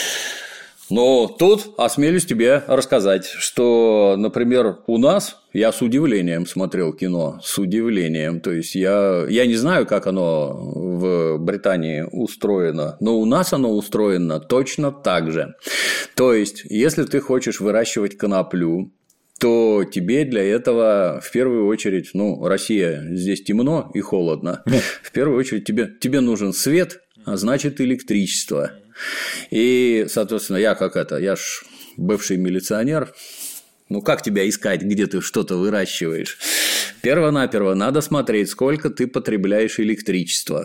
S1: Но тут осмелюсь тебе рассказать, что, например, у нас, я с удивлением смотрел кино, с удивлением, то есть я не знаю, как оно в Британии устроено, но у нас оно устроено точно так же. То есть, если ты хочешь выращивать коноплю, то тебе для этого в первую очередь, Россия, здесь темно и холодно, в первую очередь тебе нужен свет, а значит электричество. И, соответственно, я ж бывший милиционер, как тебя искать, где ты что-то выращиваешь? Перво-наперво надо смотреть, сколько ты потребляешь электричества.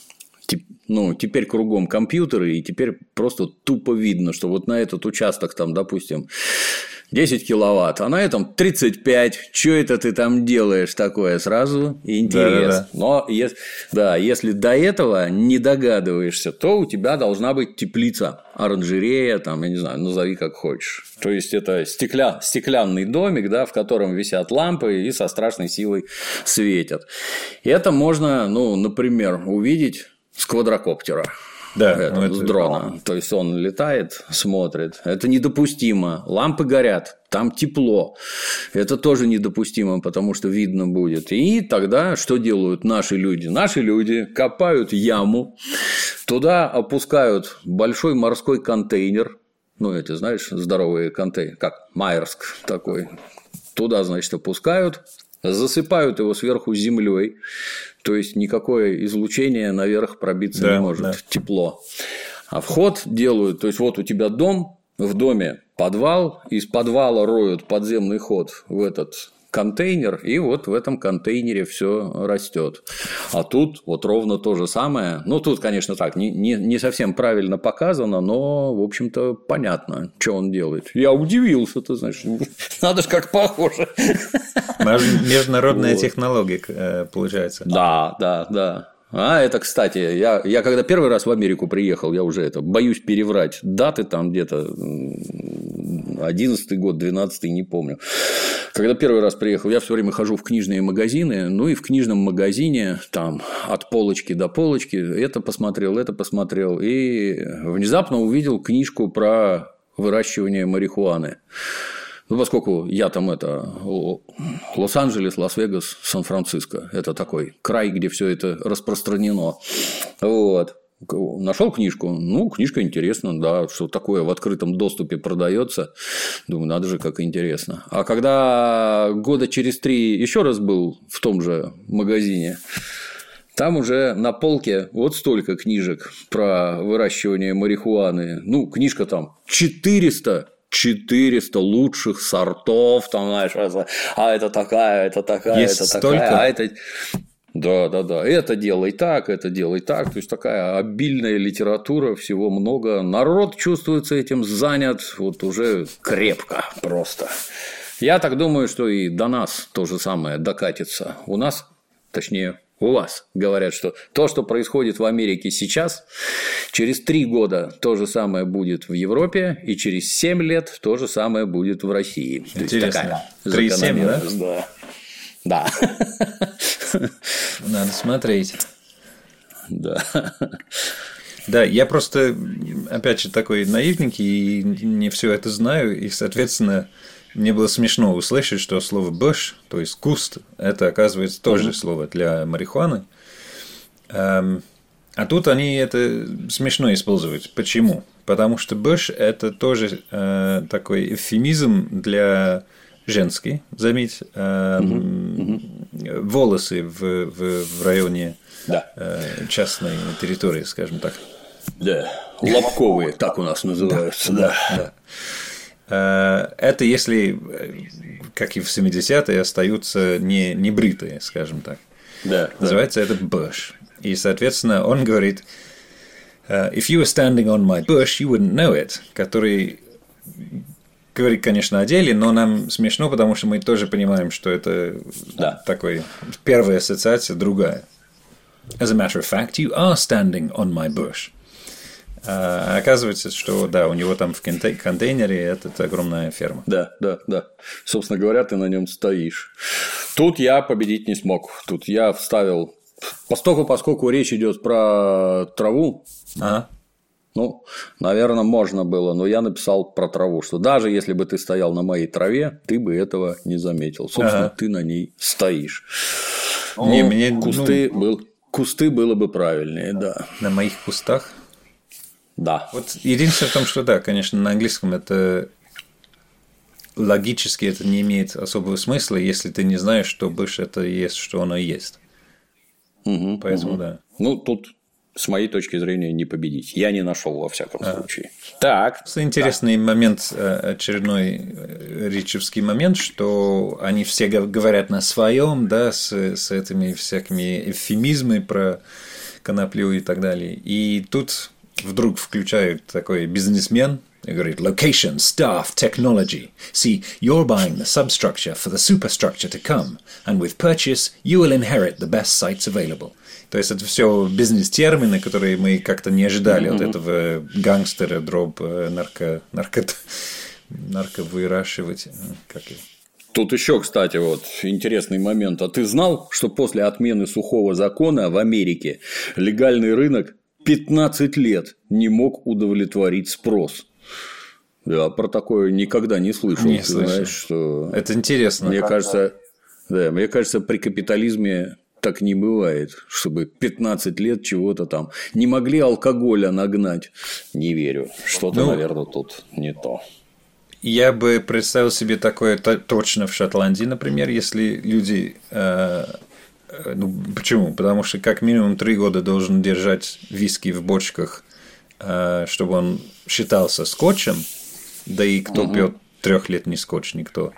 S1: Теперь кругом компьютеры, и теперь просто тупо видно, что вот на этот участок там, допустим, 10 киловатт, а на этом 35. Что это ты там делаешь такое? Сразу интерес. Да. Но если до этого не догадываешься, то у тебя должна быть теплица, оранжерея, там, я не знаю, назови как хочешь. То есть, это стеклянный домик, да, в котором висят лампы и со страшной силой светят. И это можно, например, увидеть с квадрокоптера. Да, с дрона. То есть, он летает, смотрит. Это недопустимо. Лампы горят, там тепло. Это тоже недопустимо, потому что видно будет. И тогда что делают наши люди? Наши люди копают яму, туда опускают большой морской контейнер. Это, знаешь, здоровые контейнеры, как Майерск такой. Туда, значит, опускают, засыпают его сверху землей. То есть, никакое излучение наверх пробиться не может. Да. Тепло. А вход делают, то есть, вот у тебя дом, в доме подвал, из подвала роют подземный ход в этот контейнер, и вот в этом контейнере все растет. А тут вот ровно то же самое. Тут, конечно, так, не совсем правильно показано, но, в общем-то, понятно, что он делает. Я удивился, ты знаешь, надо же как похоже.
S2: Международная технология, получается.
S1: Да. Это, кстати, я когда первый раз в Америку приехал, я уже боюсь переврать даты, там где-то 11-й год, 12-й, не помню. Когда первый раз приехал, я все время хожу в книжные магазины, и в книжном магазине там от полочки до полочки это посмотрел, и внезапно увидел книжку про выращивание марихуаны. Поскольку я там Лос-Анджелес, Лас-Вегас, Сан-Франциско. Это такой край, где все это распространено. Вот. Нашел книжку. Книжка интересна, да, что такое в открытом доступе продается. Думаю, надо же, как интересно. А когда года через 3 еще раз был в том же магазине, там уже на полке вот столько книжек про выращивание марихуаны. Книжка там 400 лучших сортов, там, знаешь, это такая, есть это такая, столько? Это... Да, это делай так, то есть, такая обильная литература, всего много, народ чувствуется этим занят, вот уже крепко просто. Я так думаю, что и до нас то же самое докатится, у нас, точнее, у вас говорят, что то, что происходит в Америке сейчас, через 3 года то же самое будет в Европе, и через 7 лет то же самое будет в России.
S2: Интересно. 3-7,
S1: да? Да.
S2: Надо смотреть.
S1: Да.
S2: Да, я просто, опять же, такой наивненький и не все это знаю, и, соответственно, мне было смешно услышать, что слово bush, то есть куст, это, оказывается, тоже слово для марихуаны. А тут они это смешно используют. Почему? Потому что bush – это тоже такой эвфемизм для женский, заметь, волосы в районе частной территории, скажем так.
S1: Да, лобковые, так у нас называются.
S2: Да. Это если, как и в 70-е, остаются не бритые, скажем так.
S1: Да.
S2: Называется это bush. И, соответственно, он говорит: if you were standing on my bush, you wouldn't know it. Который говорит, конечно, о деле, но нам смешно, потому что мы тоже понимаем, что это такой первая ассоциация другая. As a matter of fact, you are standing on my bush. А оказывается, что да, у него там в контейнере это огромная ферма.
S1: Да. Собственно говоря, ты на нем стоишь. Тут я победить не смог. Тут я вставил, поскольку речь идет про траву.
S2: Ага.
S1: Ну, наверное, можно было, но я написал про траву, что даже если бы ты стоял на моей траве, ты бы этого не заметил. Собственно, ты на ней стоишь. Кусты было бы правильнее, да.
S2: На моих кустах?
S1: Да.
S2: Вот единственное в том, что да, конечно, на английском это логически это не имеет особого смысла, если ты не знаешь, что больше это есть, что оно есть. Поэтому да.
S1: Ну, тут с моей точки зрения не победить. Я не нашел во всяком случае. Так.
S2: Интересный момент, очередной ричевский момент, что они все говорят на своем, да, с этими всякими эвфемизмами про коноплю и так далее. И тут вдруг включают такой бизнесмен и говорит: location, staff, technology. See, you're buying the substructure for the superstructure to come, and with purchase you will inherit the best sites available. То есть это все бизнес-термины, которые мы как-то не ожидали от этого гангстера, нарковыращивать.
S1: Тут еще, кстати, вот интересный момент. А ты знал, что после отмены сухого закона в Америке легальный рынок 15 лет не мог удовлетворить спрос? Я про такое никогда не слышал.
S2: Не
S1: ты
S2: слышал.
S1: Знаешь, что...
S2: Это интересно.
S1: Мне кажется, при капитализме так не бывает, чтобы 15 лет чего-то там. Не могли алкоголя нагнать. Не верю. Что-то, наверное, тут не то.
S2: Я бы представил себе такое точно в Шотландии, например, если люди... почему? Потому что как минимум 3 года должен держать виски в бочках, чтобы он считался скотчем, да и кто пьет 3-летний скотч, никто.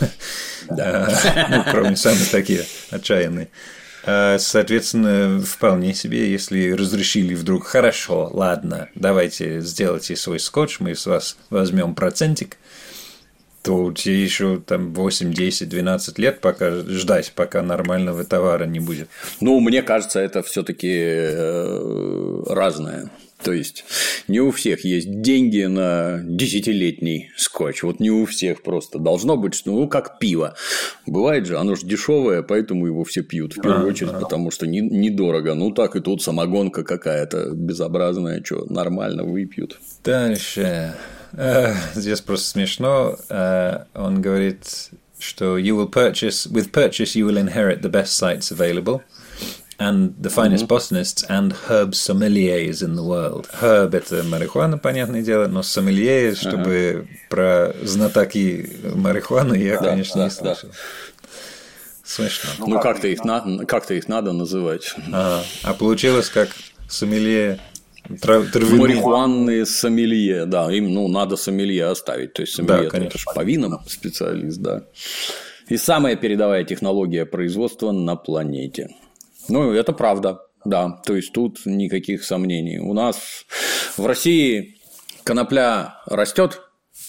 S2: Кроме самых таких отчаянных. Соответственно, вполне себе, если разрешили вдруг: хорошо, ладно, давайте сделайте свой скотч, мы с вас возьмем процентик, то тебе еще там 8, 10, 12 лет ждать, пока нормального товара не будет.
S1: Ну, мне кажется, это все-таки разное. То есть не у всех есть деньги на 10-летний скотч. Вот не у всех просто. Должно быть, как пиво. Bывает же, оно же дешевое, поэтому его все пьют в первую очередь, потому что недорого. Ну, так и тут самогонка какая-то безобразная, что нормально выпьют.
S2: Дальше. Здесь просто смешно. Он говорит, что with purchase you will inherit the best sites available. And the finest botanists and herb sommeliers in the world. Herb – это марихуана, понятное дело, но сомелье, чтобы про знатоки марихуаны я, конечно, не слышал. Смешно.
S1: Ну, как-то их надо называть.
S2: А получилось как сомелье травяные.
S1: Марихуанные сомелье, да, им надо сомелье оставить. То есть сомелье – это же по винам специалист, да. И самая передовая технология производства на планете. Ну, это правда, да, то есть тут никаких сомнений. У нас в России конопля растет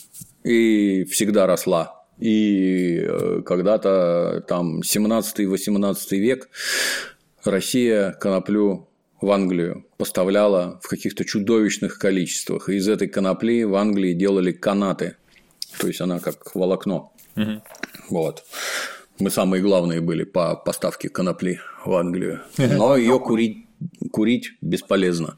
S1: и всегда росла. И когда-то там 17-18 век Россия коноплю в Англию поставляла в каких-то чудовищных количествах. И из этой конопли в Англии делали канаты. То есть она как волокно. Вот. Мы самые главные были по поставке конопли в Англию. Но ее курить бесполезно.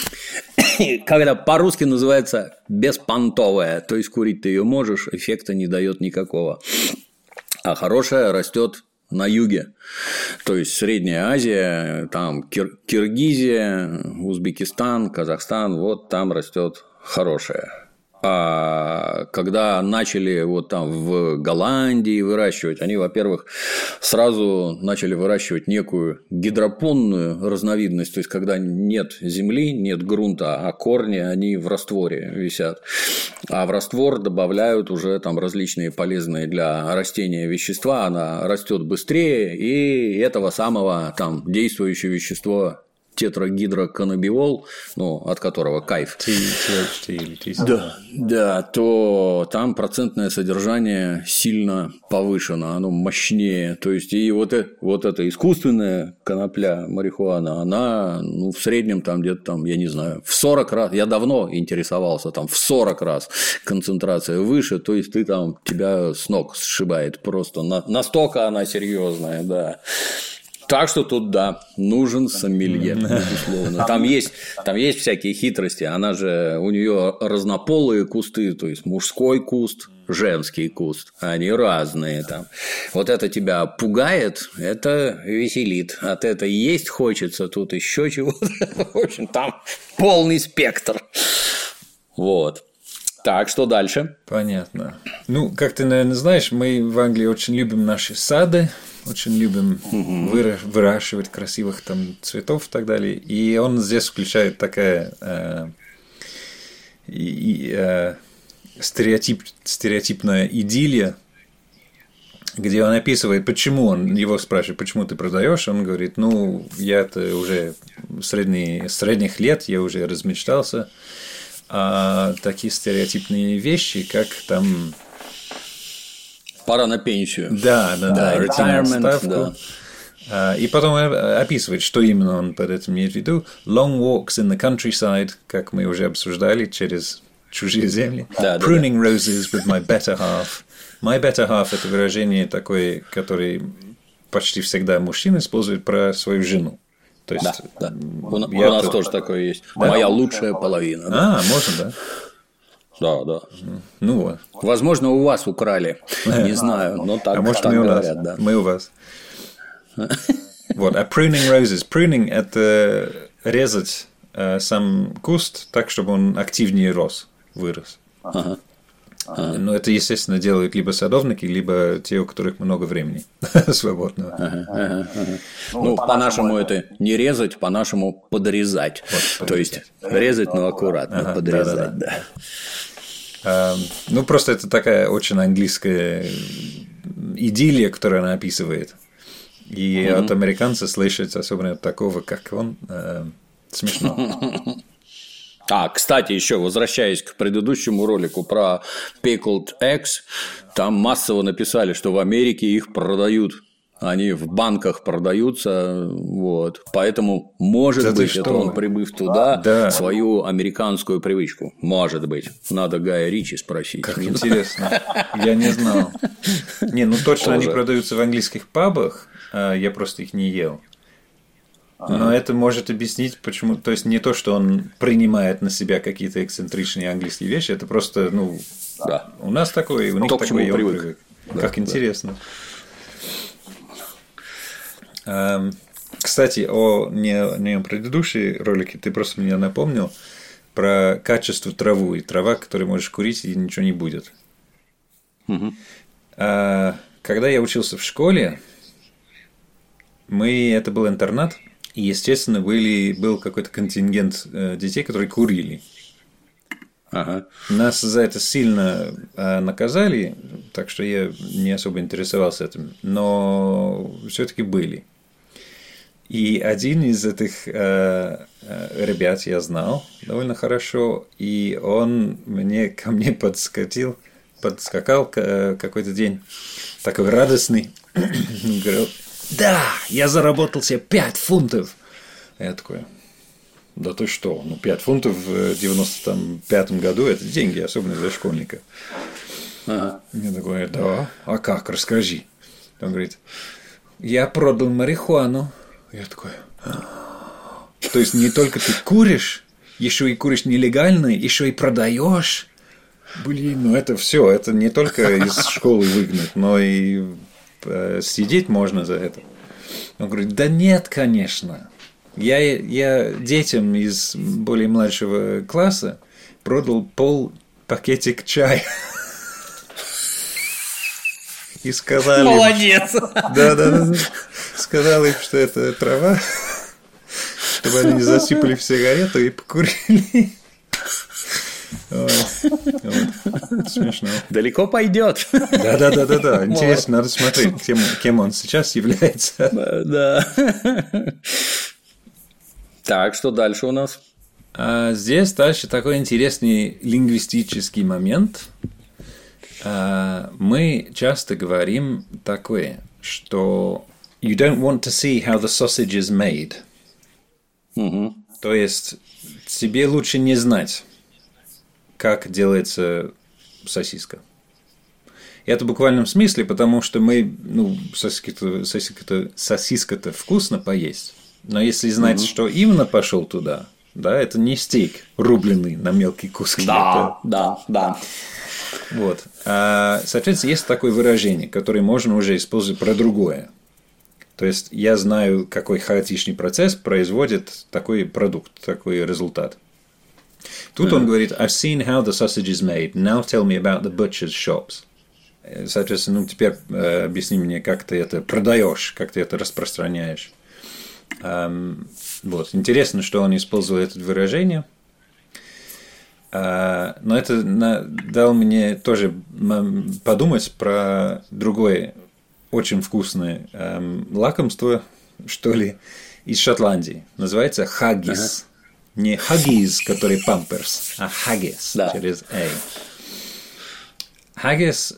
S1: Когда по-русски называется беспонтовая. То есть курить ты ее можешь, эффекта не дает никакого. А хорошая растет на юге. То есть Средняя Азия, там Киргизия, Узбекистан, Казахстан, вот там растет хорошая. А когда начали вот там в Голландии выращивать, они, во-первых, сразу начали выращивать некую гидропонную разновидность, то есть когда нет земли, нет грунта, а корни, они в растворе висят. А в раствор добавляют уже там различные полезные для растения вещества, она растет быстрее, и этого самого там действующее вещество тетрагидроканнабиол, ну, от которого кайф.
S2: Да.
S1: Да, то там процентное содержание сильно повышено, оно мощнее. То есть, и вот эта искусственная конопля, марихуана, она, ну, в среднем там где-то там, я не знаю, в 40 раз, я давно интересовался, там в 40 раз концентрация выше, то есть, ты там, тебя с ног сшибает просто, настолько она серьезная, да. Так что тут, да, нужен сомелье, безусловно. Там есть всякие хитрости. Она же, у нее разнополые кусты, то есть мужской куст, женский куст. Они разные там. Вот это тебя пугает, это веселит. От этого есть хочется, тут еще чего-то. В общем, там полный спектр. Вот. Так, что дальше?
S2: Понятно. Ну, как ты, наверное, знаешь, мы в Англии очень любим наши сады, очень любим выращивать красивых там цветов и так далее. И он здесь включает такая стереотипная идиллия, где он описывает, почему он его спрашивает, почему ты продаешь, он говорит, ну, я-то уже средних лет, я уже размечтался. А такие стереотипные вещи, как там...
S1: Пора на пенсию.
S2: Да,
S1: retirement,
S2: да. И потом описывает, что именно он под этим имеет в виду. Long walks in the countryside, как мы уже обсуждали, через чужие земли. Pruning roses with my better half. My better half – это выражение такое, которое почти всегда мужчина использует про свою жену. То есть,
S1: да. У нас тоже такое есть. Да? Моя лучшая половина. Да?
S2: Можно, да?
S1: Да.
S2: Ну вот.
S1: Возможно, у вас украли. Не знаю, но так,
S2: может,
S1: так
S2: мы
S1: говорят.
S2: У нас.
S1: Да.
S2: Мы у вас. Вот. А pruning roses. Pruning – это резать сам куст так, чтобы он активнее вырос.
S1: Ага.
S2: Но это, естественно, делают либо садовники, либо те, у которых много времени свободного.
S1: Ну, по-нашему это не резать, по-нашему подрезать. То есть резать, но аккуратно, подрезать, да.
S2: Ну, просто это такая очень английская идиллия, которую она описывает. И от американца слышать, особенно от такого, как он, смешно.
S1: Кстати, еще возвращаясь к предыдущему ролику про pickled eggs, там массово написали, что в Америке их продают. Они в банках продаются, вот. Поэтому, может быть, это он, прибыв туда, свою американскую привычку. Может быть. Надо Гая Ричи спросить.
S2: Как интересно. Я не знал. Не, ну точно они продаются в английских пабах, я просто их не ел. Но это может объяснить, почему. То есть не то, что он принимает на себя какие-то эксцентричные английские вещи, это просто, ну, у нас такое, и у них
S1: то,
S2: такое, и он
S1: привык.
S2: Как интересно. Кстати, не о предыдущей ролике, ты просто мне напомнил про качество травы. И трава, которую можешь курить, и ничего не будет. Когда я учился в школе, это был интернат. И, естественно, был какой-то контингент детей, которые курили. Нас за это сильно наказали, так что я не особо интересовался этим. Но все-таки были. И один из этих ребят я знал довольно хорошо, и он ко мне подскакал какой-то день, такой радостный, говорил: да, я заработал себе 5 фунтов. Я такой: да ты что? 5 фунтов в 95-м году – это деньги, особенно для школьника. Я такой: да, а как, расскажи. Он говорит: я продал марихуану. Я такой: то есть не только ты куришь, еще и куришь нелегально, еще и продаешь. Блин, это все, это не только из школы выгнать, но и сидеть можно за это. Он говорит: да нет, конечно. Я детям из более младшего класса продал пакетик чая. И сказали...
S1: Молодец!
S2: Да. Сказал им, что это трава, чтобы они не засыпали в сигарету и покурили. Смешно.
S1: Далеко пойдет.
S2: Да. Интересно, надо смотреть, кем он сейчас является.
S1: Да. Так, что дальше у нас?
S2: Здесь дальше такой интересный лингвистический момент. Мы часто говорим такое, что you don't want to see how the sausage is made. То есть тебе лучше не знать, как делается сосиска. И это в буквальном смысле, потому что мы, сосиска-то вкусно поесть. Но если знать, что именно пошел туда, да, это не стейк, рубленый на мелкие куски.
S1: Да, да.
S2: Вот. Соответственно, есть такое выражение, которое можно уже использовать про другое. То есть я знаю, какой хаотичный процесс производит такой продукт, такой результат. Тут он говорит: I've seen how the sausage is made. Now tell me about the butcher's shops. Соответственно, теперь объясни мне, как ты это продаешь, как ты это распространяешь. Вот. Интересно, что он использовал это выражение. Но это дал мне тоже подумать про другое очень вкусное лакомство, что ли, из Шотландии. Называется хаггис. Не хаггис, который памперс, а хаггис через «а». Хаггис...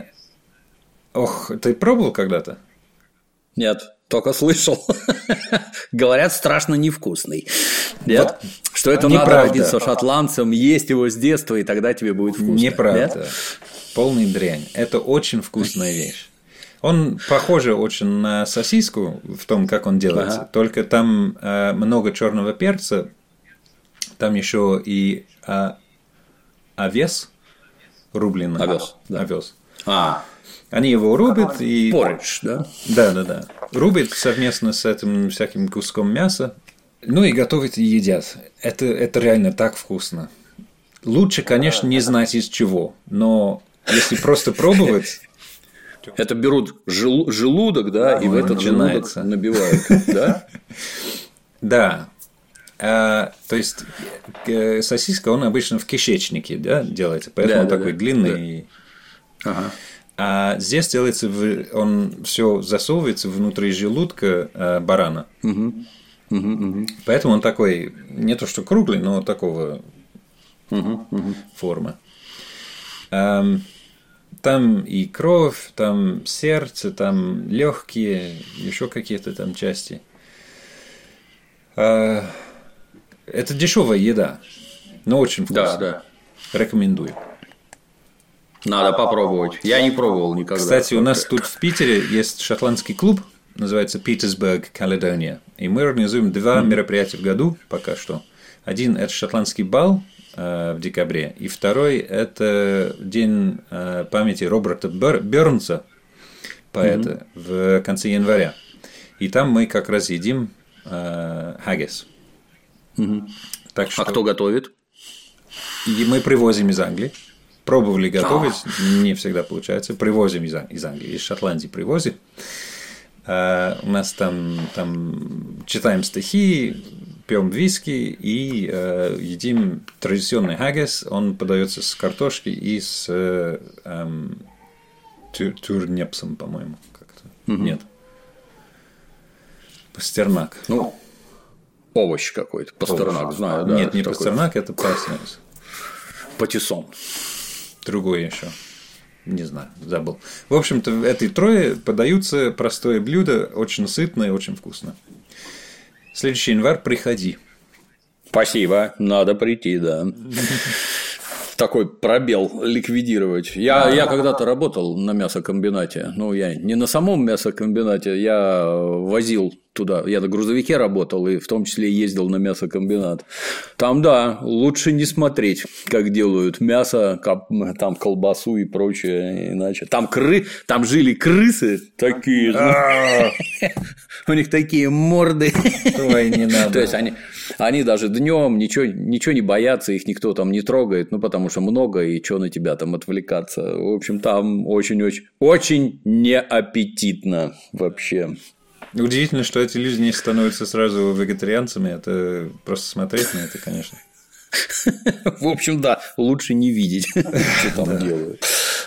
S2: ты пробовал когда-то?
S1: Нет, только слышал. Говорят, страшно невкусный. Нет? Вот. Что это неправда. Надо родиться шотландцем, есть его с детства, и тогда тебе будет вкусно.
S2: Неправда. Нет? Полная дрянь. Это очень вкусная вещь. Он похож очень на сосиску в том, как он делается. Только там много черного перца, там еще и овес рубленый. Овес. Они его рубят и...
S1: Поридж, да?
S2: Да. Рубят совместно с этим всяким куском мяса. Ну и готовят и едят. Это реально так вкусно. Лучше, конечно, не знать из чего, но если просто пробовать...
S1: Это берут желудок, да, и в этот желудок набивают, да?
S2: Да. То есть сосиска, он обычно в кишечнике, да, делается, поэтому он такой длинный. А здесь делается, он все засовывается внутри желудка барана. Поэтому он такой, не то что круглый, но такого формы. Там и кровь, там сердце, там легкие, еще какие-то там части. Это дешевая еда, но очень вкусная.
S1: Да.
S2: Рекомендую.
S1: Надо попробовать. Я не пробовал никогда.
S2: Кстати, у нас тут в Питере есть шотландский клуб, называется Petersburg Caledonia. И мы организуем 2 мероприятия в году пока что. Один – это шотландский бал в декабре, и второй – это день памяти Роберта Бернса, поэта, в конце января. И там мы как раз едим хаггис. Так что...
S1: А кто готовит?
S2: И мы привозим из Англии. Пробовали готовить, не всегда получается. Привозим из Англии, из Шотландии привозим. У нас там читаем стихи, пьем виски и едим традиционный хаггис. Он подается с картошкой и с турнепсом, по-моему, как-то. Нет. Пастернак.
S1: Ну, овощ какой-то. Пастернак, знаю, да.
S2: Нет, не пастернак, это пастернак.
S1: Патиссон.
S2: Другой еще. Не знаю, забыл. В общем-то, эти трое подаются простое блюдо, очень сытное, очень вкусно. Следующий январь приходи.
S1: Спасибо, надо прийти, да. Такой пробел ликвидировать. Я когда-то работал на мясокомбинате. Ну, я не на самом мясокомбинате, я возил туда. Я на грузовике работал и в том числе ездил на мясокомбинат. Там, да, лучше не смотреть, как делают мясо, там колбасу и прочее, иначе. Там жили крысы такие. У них такие морды.
S2: Ой, не надо.
S1: То есть они даже днем ничего не боятся, их никто там не трогает, ну потому что много, и что на тебя там отвлекаться. В общем, там очень неаппетитно вообще.
S2: Удивительно, что эти люди не становятся сразу вегетарианцами. Это просто смотреть на это, конечно.
S1: В общем, да, лучше не видеть, что там делают.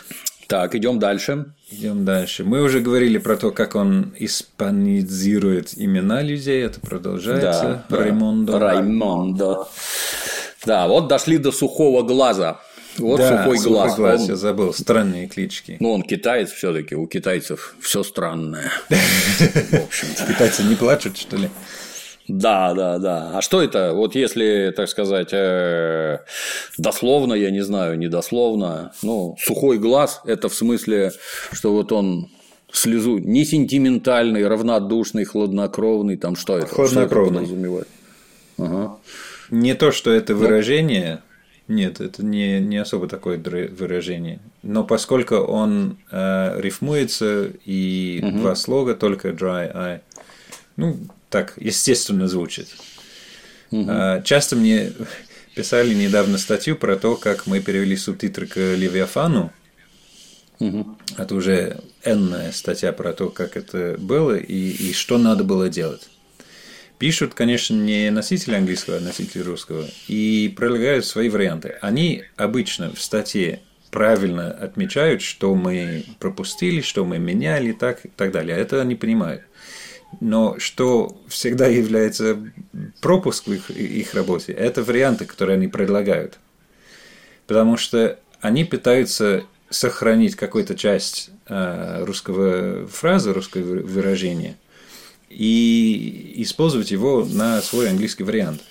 S1: Так, идем дальше.
S2: Идем дальше. Мы уже говорили про то, как он испанизирует имена людей. Это продолжается.
S1: Да,
S2: Раймондо.
S1: Раймондо. Да, вот дошли до сухого глаза. Вот
S2: да,
S1: сухой глаз.
S2: Я забыл. Странные клички.
S1: Ну, он китаец все-таки. У китайцев все странное. В общем-то.
S2: Китайцы не плачут, что ли?
S1: Да. А что это? Вот если, так сказать, дословно, я не знаю, недословно, ну, сухой глаз – это в смысле, что вот он слезу не сентиментальный, равнодушный, хладнокровный, там что это?
S2: Хладнокровный.
S1: Что это подразумевает? Ага.
S2: Не то, что это выражение, нет, это не особо такое выражение, но поскольку он рифмуется и два слога, только dry eye, ну, так естественно звучит. Часто мне писали недавно статью про то, как мы перевели субтитры к Левиафану. Это уже энная статья про то, как это было и что надо было делать. Пишут, конечно, не носители английского, а носители русского, и предлагают свои варианты. Они обычно в статье правильно отмечают, что мы пропустили, что мы меняли и так далее. Это они понимают. Но что всегда является пропуск в их работе, это варианты, которые они предлагают. Потому что они пытаются сохранить какую-то часть русского фразы, русского выражения и использовать его на свой английский вариант.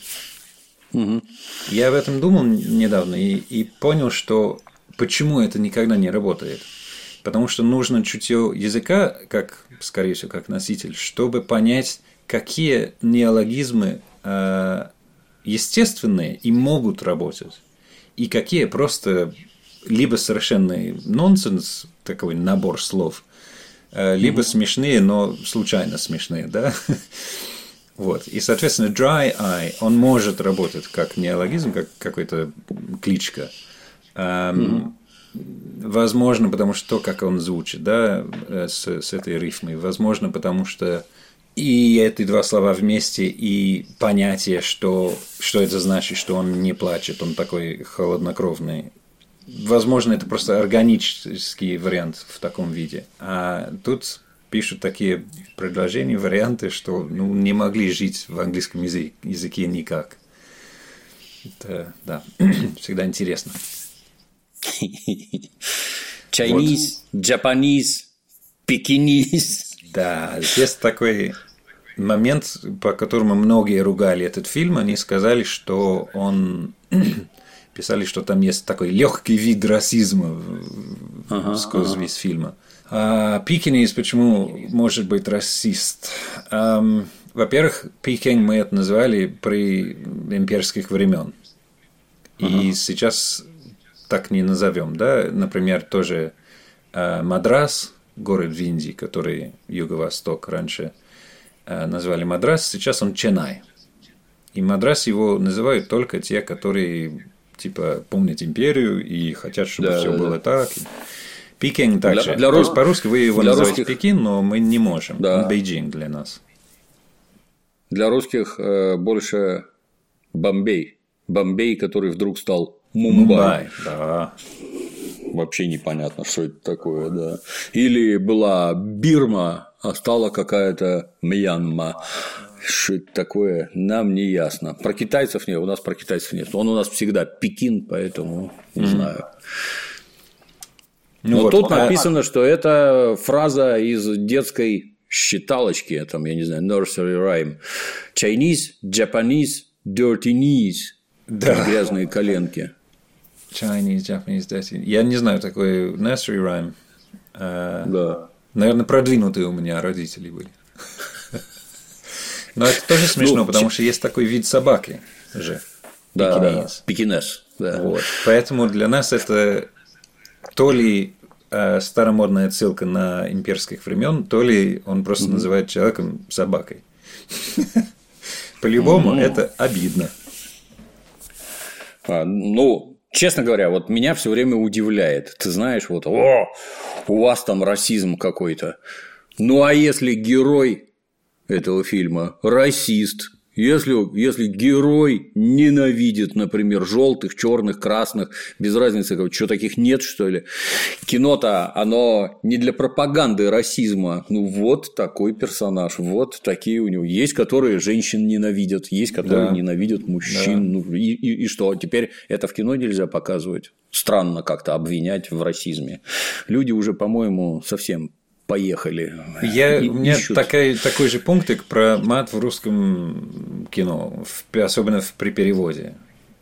S2: Я об этом думал недавно и понял, что почему это никогда не работает. Потому что нужно чутье языка, как, скорее всего, как носитель, чтобы понять, какие неологизмы естественные и могут работать, и какие просто либо совершенный нонсенс, такой набор слов, либо смешные, но случайно смешные, да? Вот. И, соответственно, dry eye, он может работать как неологизм, как какой-то кличка. Возможно, потому что то, как он звучит, да, с этой рифмой. Возможно, потому что и эти два слова вместе, и понятие, что это значит, что он не плачет, он такой холоднокровный. Возможно, это просто органический вариант в таком виде. А тут пишут такие предложения, варианты, что не могли жить в английском языке никак. Это, да, всегда интересно.
S1: Chinese, вот. Japanese, Pekingese.
S2: Да, есть такой момент, по которому многие ругали этот фильм. Они сказали, что он... Писали, что там есть такой легкий вид расизма сквозь весь фильм. Пекинес почему может быть расист? Во-первых, Пекин мы это называли при имперских времен. И сейчас так не назовем, да? Например, тоже Мадрас, город в Индии, который юго-восток раньше назвали Мадрас, сейчас он Ченнай. И Мадрас его называют только те, которые типа помнят империю и хотят, чтобы все было так. Пекин также. То есть по-русски вы его называете Пекин, но мы не можем. Он Бейджинг для нас.
S1: Для русских больше Бомбей. Бомбей, который вдруг стал Мумбай.
S2: Да.
S1: Вообще непонятно, что это такое, да. Или была Бирма, а стала какая-то Мьянма. Что это такое, нам не ясно. Про китайцев нет, у нас про китайцев нет. Он у нас всегда Пекин, поэтому не знаю. Но вот, тут написано, что это фраза из детской считалочки, там, я не знаю, nursery rhyme. Chinese, Japanese, dirty knees. Да. Грязные коленки.
S2: Chinese, Japanese, dirty. Я не знаю такой nursery rhyme.
S1: Да.
S2: Наверное, продвинутые у меня родители были. Но это тоже смешно, потому что есть такой вид собаки же.
S1: Пекинес. Пекинес, да.
S2: Вот. Поэтому для нас это то ли старомодная отсылка на имперских времен, то ли он просто называет человеком собакой. По-любому это обидно.
S1: Честно говоря, вот меня все время удивляет. Ты знаешь, вот, у вас там расизм какой-то. Ну, а если герой этого фильма расист, Если герой ненавидит, например, желтых, черных, красных, без разницы, что таких нет, что ли? Кино-то, оно не для пропаганды расизма. Ну, вот такой персонаж, вот такие у него. Есть, которые женщин ненавидят, есть, которые ненавидят мужчин. Да. Ну, и что, теперь это в кино нельзя показывать? Странно как-то обвинять в расизме. Люди уже, по-моему, совсем поехали.
S2: У меня такой же пунктик про мат в русском кино, особенно при переводе.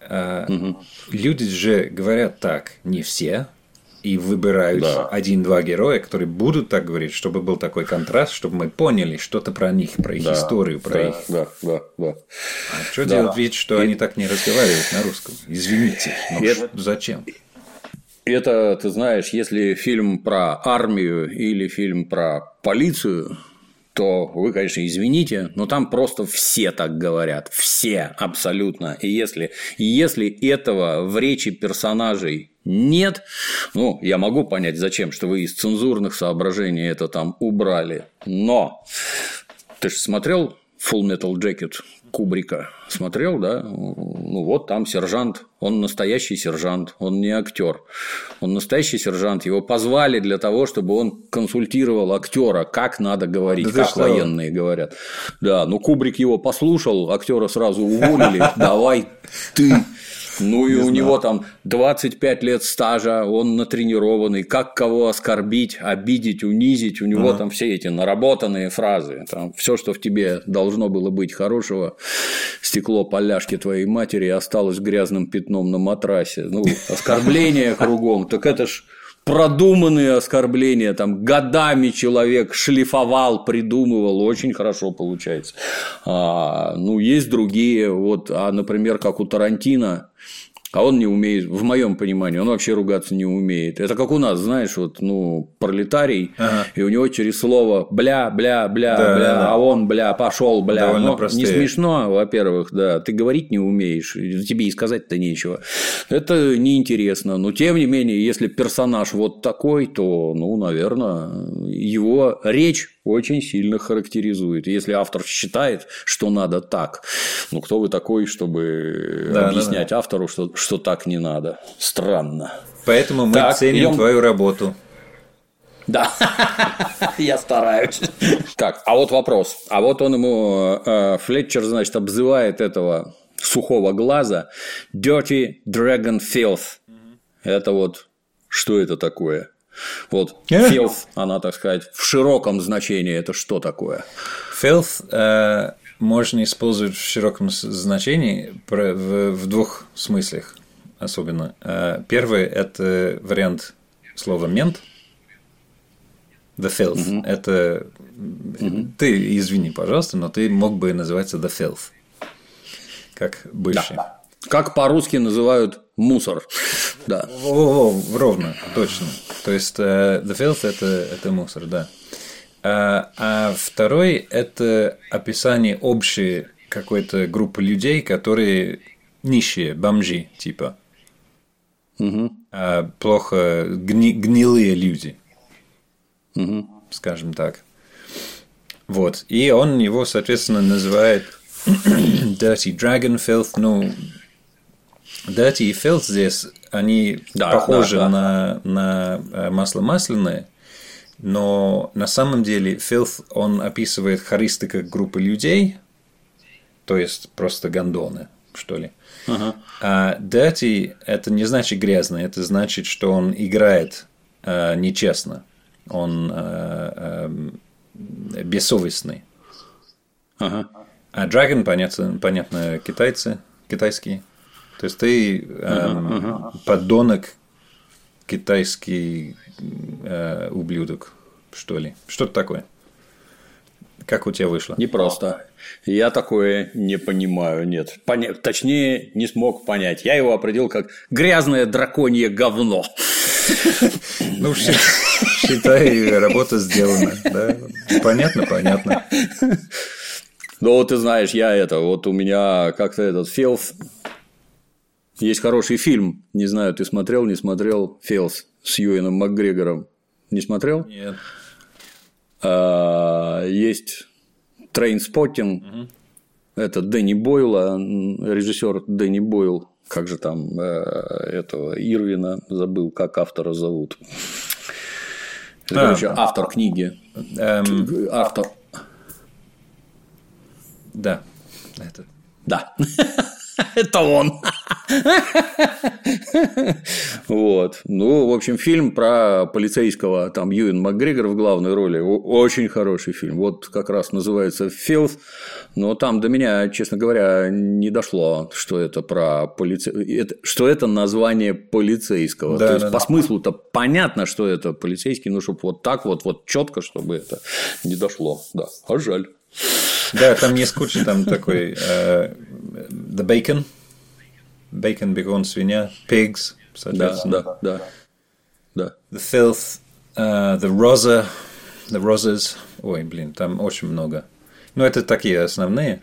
S2: Люди же говорят так, не все, и выбирают один-два героя, которые будут так говорить, чтобы был такой контраст, чтобы мы поняли что-то про них, про их историю, про их.
S1: Да.
S2: А что делать вид, что они так не разговаривают на русском? Извините, но зачем?
S1: Это, ты знаешь, если фильм про армию или фильм про полицию, то вы, конечно, извините, но там просто все так говорят, все абсолютно. И если этого в речи персонажей нет, ну, я могу понять, зачем, что вы из цензурных соображений это там убрали, но ты же смотрел Full Metal Jacket Кубрика? Смотрел, да? Ну вот там сержант, он настоящий сержант, он не актер, он настоящий сержант, его позвали для того, чтобы он консультировал актера, как надо говорить, как военные говорят. Да, но Кубрик его послушал, актера сразу уволили, давай ты. Ну и у него там 25 лет стажа, он натренированный, как кого оскорбить, обидеть, унизить, у него там все эти наработанные фразы, там все, что в тебе должно было быть хорошего, стекло поляшки твоей матери осталось грязным пятном на матрасе, ну, оскорбления кругом, так это ж продуманные оскорбления, там годами человек шлифовал, придумывал, очень хорошо получается. Ну, есть другие, вот, например, как у Тарантино, а он не умеет, в моем понимании, он вообще ругаться не умеет. Это как у нас, знаешь, вот, ну, пролетарий, и у него через слово бля, а он пошел, ну, не смешно, во-первых, да, ты говорить не умеешь, тебе и сказать-то нечего. Это неинтересно, но тем не менее, если персонаж вот такой, то, ну, наверное, его речь очень сильно характеризует. Если автор считает, что надо так, ну, кто вы такой, чтобы объяснять автору, что так не надо? Странно.
S2: Поэтому мы ценим твою работу.
S1: Да, я стараюсь. Так, а вот вопрос. А вот он ему, Флетчер, значит, обзывает этого сухого глаза Dirty Dragon Filth. Это вот, что это такое? Вот filth, она, так сказать, в широком значении это что такое?
S2: Filth можно использовать в широком значении в двух смыслах особенно. Первый – это вариант слова мент. The filth. Это ты извини, пожалуйста, но ты мог бы называться the filth, как бывший.
S1: Да. Как по-русски называют мусор. Да.
S2: Ровно, точно. То есть the filth это мусор, да. А второй это описание общей какой-то группы людей, которые нищие, бомжи, типа. Плохо гнилые люди. Скажем так. Вот. И он его, соответственно, называет Dirty Dragon Filth. Ну, Dirty и Filth здесь, они похожи на масло масляное, но на самом деле Filth, он описывает харистика группы людей, то есть просто гондоны, что ли. А Dirty – это не значит грязный, это значит, что он играет нечестно, он бессовестный. А Dragon, понятно, китайский. То есть ты подонок, китайский ублюдок, что ли? Что-то такое. Как у тебя вышло?
S1: Непросто. Я такое не понимаю, нет. Точнее, не смог понять. Я его определил как грязное драконье говно.
S2: Ну, считай, работа сделана. Да? Понятно.
S1: Ну, вот ты знаешь, вот у меня как-то этот Filth. Есть хороший фильм, не знаю, ты смотрел, не смотрел, Filth с Юэном Макгрегором. Не смотрел?
S2: Нет.
S1: Есть Trainspotting. это Дэнни Бойла, режиссер Дэнни Бойл. Как же там этого Ирвина забыл, как автора зовут. Короче, автор книги. Автор.
S2: Да. Это.
S1: Да. Это он. Вот. Ну, в общем, фильм про полицейского, там Юэн Макгрегор в главной роли. Очень хороший фильм. Вот как раз называется «Filth». Но там до меня, честно говоря, не дошло, что это про что это название полицейского.
S2: Да,
S1: то есть,
S2: да,
S1: по смыслу-то понятно, что это полицейский, но чтобы вот так вот четко, чтобы это не дошло. Да. А жаль.
S2: Да, там есть куча, там такой The Bacon, бекон, свинья, Pigs, соответственно.
S1: Да.
S2: The Filth, The Roses, ой, блин, там очень много. Но это такие основные.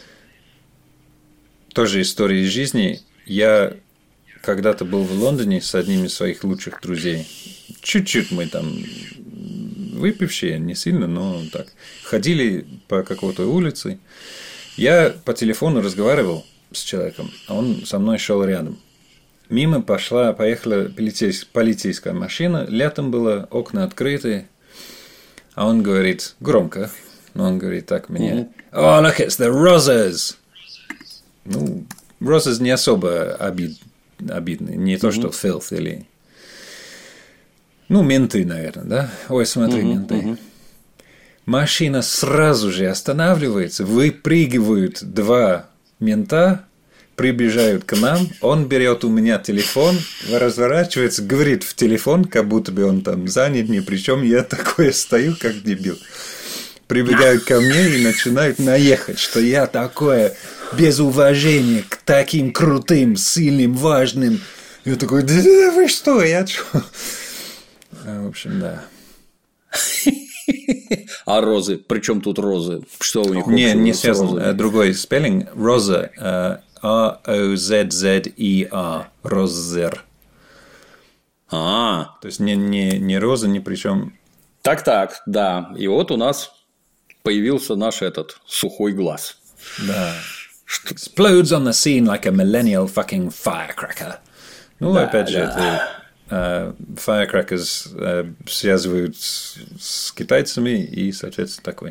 S2: Тоже истории из жизни. Я когда-то был в Лондоне с одним из своих лучших друзей. Чуть-чуть мы там выпившие, не сильно, но так. Ходили по какой-то улице. Я по телефону разговаривал с человеком, а он со мной шел рядом. Мимо поехала полицейская машина. Летом было, окна открыты. А он говорит громко. Но он говорит так мне. Oh, look, it's the Roses. Ну, Roses не особо обидный. Не то, что Filth или... Ну, менты, наверное, да? Ой, смотри, менты. Машина сразу же останавливается, выпрыгивают два мента, приближают к нам, он берет у меня телефон, разворачивается, говорит в телефон, как будто бы он там занят, ни при чем, я такой стою, как дебил. Прибегают ко мне и начинают наехать, что я такое без уважения к таким крутым, сильным, важным. Я такой, да вы что, я что? В общем, да.
S1: А розы? Причем тут розы? Что у них?
S2: Не связано. Другой спеллинг. Роза. R-O-Z-Z-E-R. Розер. То есть не роза, ни при чем.
S1: Так, да. И вот у нас появился наш этот сухой глаз.
S2: Да. Explodes on the scene like a millennial fucking firecracker. Ну, да, опять же, это... Firecrackers связывают с китайцами и, соответственно, такой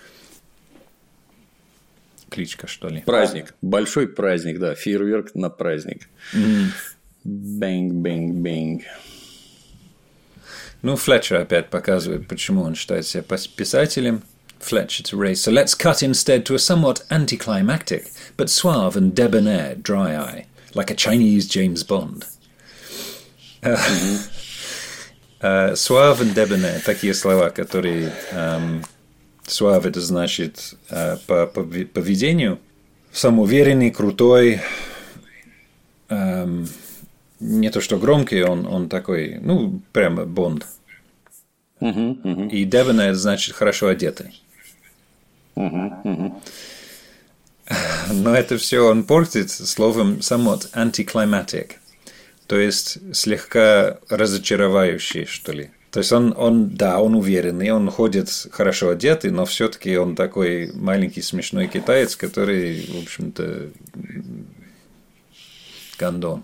S2: кличка, что ли.
S1: Праздник. Большой праздник, да. Фейерверк на праздник. Бэнг.
S2: Ну, Флетчер опять показывает, почему он считает себя писателем. Fletcher to Ray. So let's cut instead to a somewhat anticlimactic, but suave and debonair dry eye, like a Chinese James Bond. Suave and debonair – такие слова, которые suave – это значит по поведению самоуверенный, крутой, не то что громкий, он такой, ну, прямо Бонд. И debonair значит хорошо одетый. Но это все он портит словом somewhat anticlimactic. То есть, слегка разочаровающий, что ли. То есть, он уверенный, он ходит хорошо одетый, но все-таки он такой маленький смешной китаец, который, в общем-то, гондон.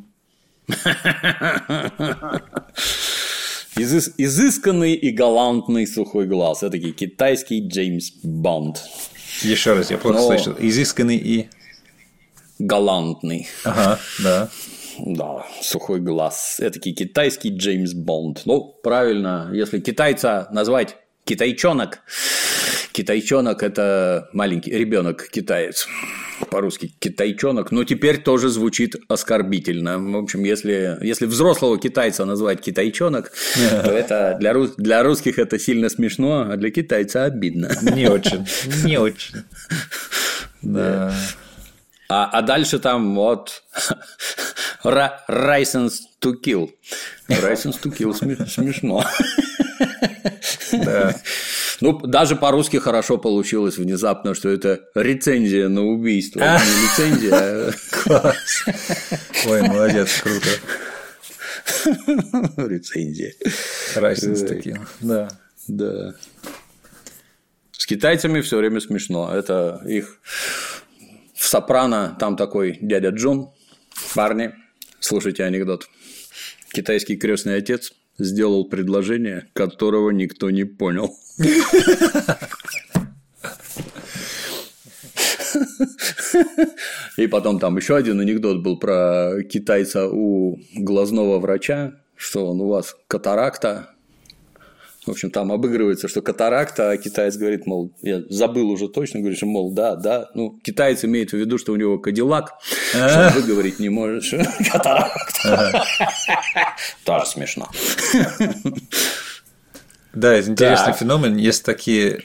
S1: Изысканный и галантный сухой глаз. Это такой китайский Джеймс Бонд.
S2: Еще раз, я плохо слышал. Изысканный и...
S1: галантный.
S2: Ага, да.
S1: Да, сухой глаз. Это китайский Джеймс Бонд. Ну, правильно, если китайца назвать китайчонок. Китайчонок – это маленький ребенок-китаец. По-русски китайчонок, но теперь тоже звучит оскорбительно. В общем, если взрослого китайца назвать китайчонок, то это для русских это сильно смешно, а для китайца обидно.
S2: Не очень. Да.
S1: А дальше там вот License to Kill. License to Kill смешно.
S2: Да.
S1: Ну, даже по-русски хорошо получилось внезапно, что это рецензия на убийство. Не лицензия, а...
S2: Класс. Ой, молодец, круто.
S1: Рецензия.
S2: License to Kill. Да.
S1: С китайцами все время смешно. Это их «Сопрано» там такой дядя Джон. Парни, слушайте анекдот. Китайский крестный отец сделал предложение, которого никто не понял. И потом там еще один анекдот был про китайца у глазного врача, что он у вас катаракта. В общем, там обыгрывается, что катаракта, а китаец говорит, мол, я забыл уже точно, говорит, что, мол, да. Ну, китаец имеет в виду, что у него кадиллак, что он выговорить не может, что катаракта. Тоже смешно.
S2: Да, это интересный феномен. Есть такие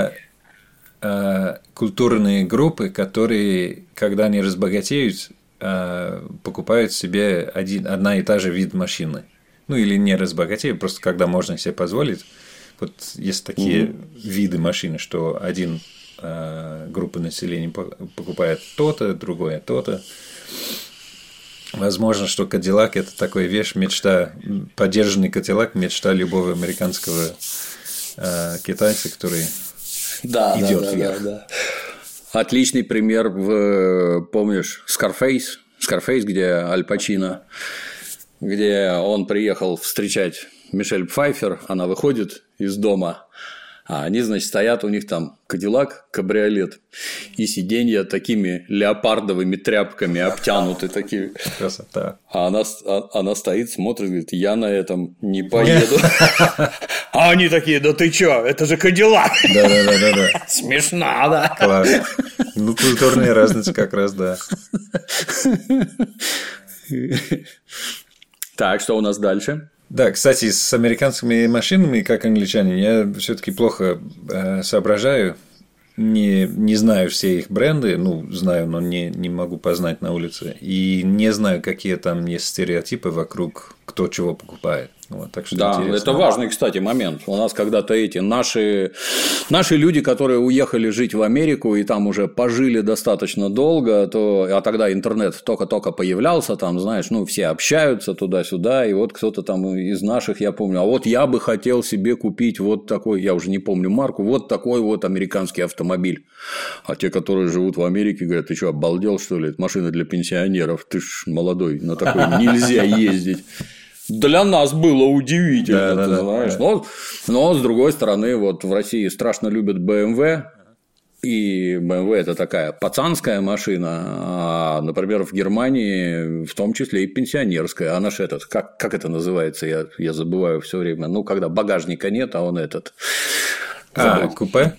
S2: культурные группы, которые, когда они разбогатеют, покупают себе одна и та же вид машины. Ну, или не разбогатеют, просто когда можно себе позволить. Вот есть такие виды машины, что один группа населения покупает то-то, другое то-то. Возможно, что Кадиллак – это такая вещь, мечта, поддержанный Кадиллак – мечта любого американского китайца, который идет вверх.
S1: Да. Отличный пример, помнишь, Scarface, где Аль Пачино, где он приехал встречать Мишель Пфайффер, она выходит из дома, а они, значит, стоят, у них там Кадиллак, кабриолет, и сиденья такими леопардовыми тряпками обтянуты такие.
S2: Красота.
S1: А она стоит, смотрит, говорит, я на этом не поеду. А они такие, да ты чё, это же Кадиллак.
S2: Да.
S1: Смешно, да.
S2: Класс. Ну, культурная разница как раз, да.
S1: Так, что у нас дальше?
S2: Да, кстати, с американскими машинами, как англичане, я все-таки плохо соображаю. Не знаю все их бренды, ну, знаю, но не могу познать на улице. И не знаю, какие там есть стереотипы вокруг, кто чего покупает. Вот, так что
S1: да,
S2: интересно.
S1: Это важный, кстати, момент. У нас когда-то наши люди, которые уехали жить в Америку и там уже пожили достаточно долго, а тогда интернет только-только появлялся, там, знаешь, ну, все общаются туда-сюда, и вот кто-то там из наших, я помню, а вот я бы хотел себе купить вот такой, я уже не помню марку, вот такой вот американский автомобиль. А те, которые живут в Америке, говорят, ты что, обалдел, что ли? Это машина для пенсионеров, ты ж молодой, на такой нельзя ездить. Для нас было удивительно, ты знаешь. Да. Но, с другой стороны, вот в России страшно любят BMW, и BMW – это такая пацанская машина, а, например, в Германии в том числе и пенсионерская. А наш как это называется, я забываю все время. Ну, когда багажника нет, а он
S2: купе?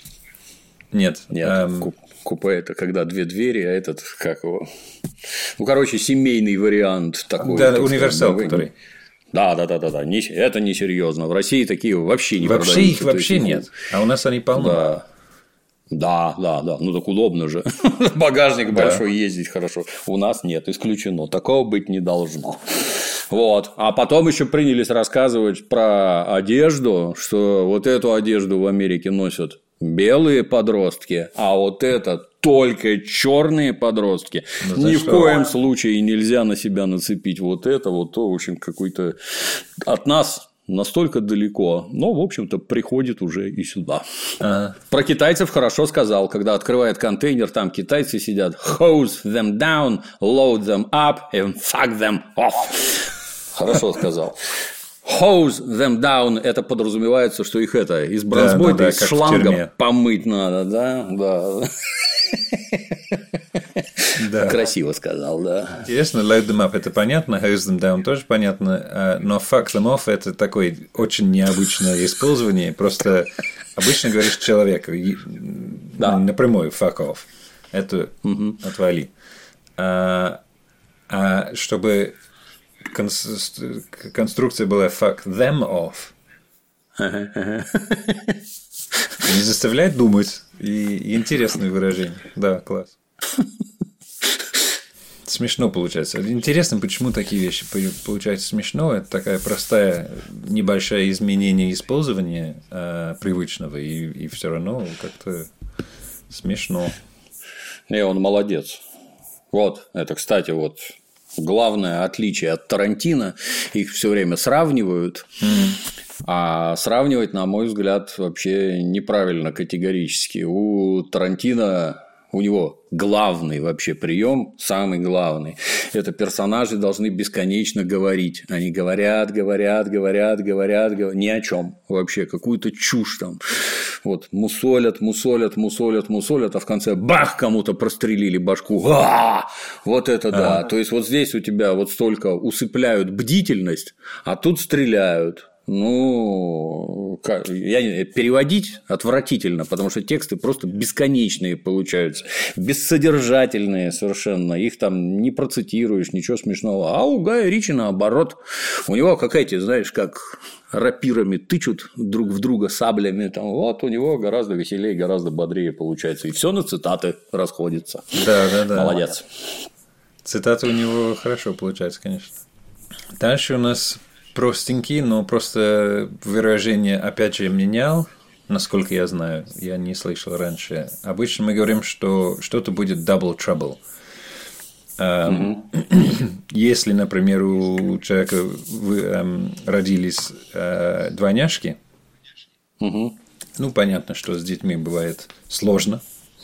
S2: Нет.
S1: Купе – это когда две двери, а этот, как его… Ну, короче, семейный вариант такой.
S2: Да, универсал, который…
S1: Да. Это несерьезно. В России такие вообще не продаются.
S2: Вообще их вообще нет. А у нас они полно.
S1: Да. Ну, так удобно же. Багажник большой, ездить хорошо. У нас нет, исключено. Такого быть не должно. Вот. А потом еще принялись рассказывать про одежду, что вот эту одежду в Америке носят белые подростки, а вот это только черные подростки. Ни в коем случае нельзя на себя нацепить вот это, вот то, в общем, какой-то от нас настолько далеко, но, в общем-то, приходит уже и сюда. Про китайцев хорошо сказал, когда открывает контейнер, там китайцы сидят, hose them down, load them up and fuck them off. Хорошо сказал. Hose them down – это подразумевается, что их из бронзбойта, из шланга помыть надо, да. Красиво сказал, да.
S2: Интересно, load them up – это понятно, hose them down тоже понятно, но fuck them off – это такое очень необычное использование, просто обычно говоришь человеку напрямую fuck off, это отвали. А чтобы конструкция была fuck them off. Не заставляет думать. И интересное выражение. Да, класс. Смешно получается. Интересно, почему такие вещи получаются смешно. Это такая простая, небольшое изменение использования привычного, и все равно как-то смешно.
S1: Не, он молодец. Вот, это, кстати, вот главное отличие от Тарантино, их все время сравнивают, а сравнивать, на мой взгляд, вообще неправильно категорически. У Тарантино у него главный вообще прием, самый главный, это персонажи должны бесконечно говорить. Они говорят, ни о чем вообще, какую-то чушь там. Вот, мусолят, а в конце бах, кому-то прострелили башку. Вот это да. То есть, вот здесь у тебя вот столько усыпляют бдительность, а тут стреляют. Ну, переводить отвратительно, потому что тексты просто бесконечные получаются, бессодержательные совершенно, их там не процитируешь, ничего смешного. А у Гая Ричи наоборот, у него какая-то, знаешь, как рапирами тычут друг в друга саблями, там, вот у него гораздо веселее, гораздо бодрее получается, и все на цитаты расходится.
S2: Да.
S1: Молодец.
S2: Цитаты у него хорошо получаются, конечно. Дальше у нас простенький, но просто выражение опять же менял, насколько я знаю, я не слышал раньше. Обычно мы говорим, что что-то будет double trouble. Если, например, у человека родились двойняшки, ну, понятно, что с детьми бывает сложно,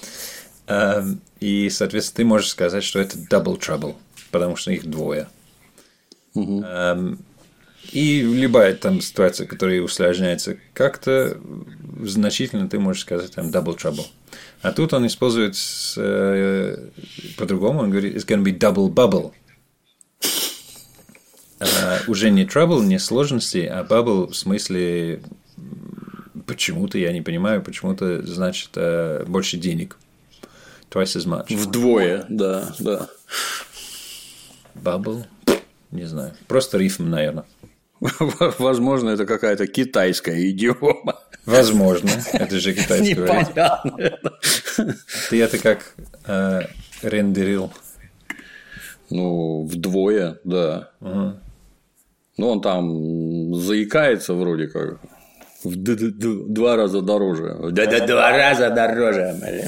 S2: и, соответственно, ты можешь сказать, что это double trouble, потому что их двое. И любая там ситуация, которая усложняется как-то значительно, ты можешь сказать там double trouble. А тут он использует по-другому, он говорит it's gonna be double bubble. Уже не trouble, не сложности, а bubble в смысле почему-то, я не понимаю, почему-то значит больше денег. Twice as much.
S1: Вдвое, да.
S2: Bubble? Не знаю. Просто рифм, наверное.
S1: Возможно, это какая-то китайская идиома.
S2: Возможно. Это же китайский вариант.
S1: Непонятно.
S2: Ты это как рендерил?
S1: Ну, вдвое, да. Ну, он там заикается вроде как. В 2 раза дороже. 2 раза дороже, блин.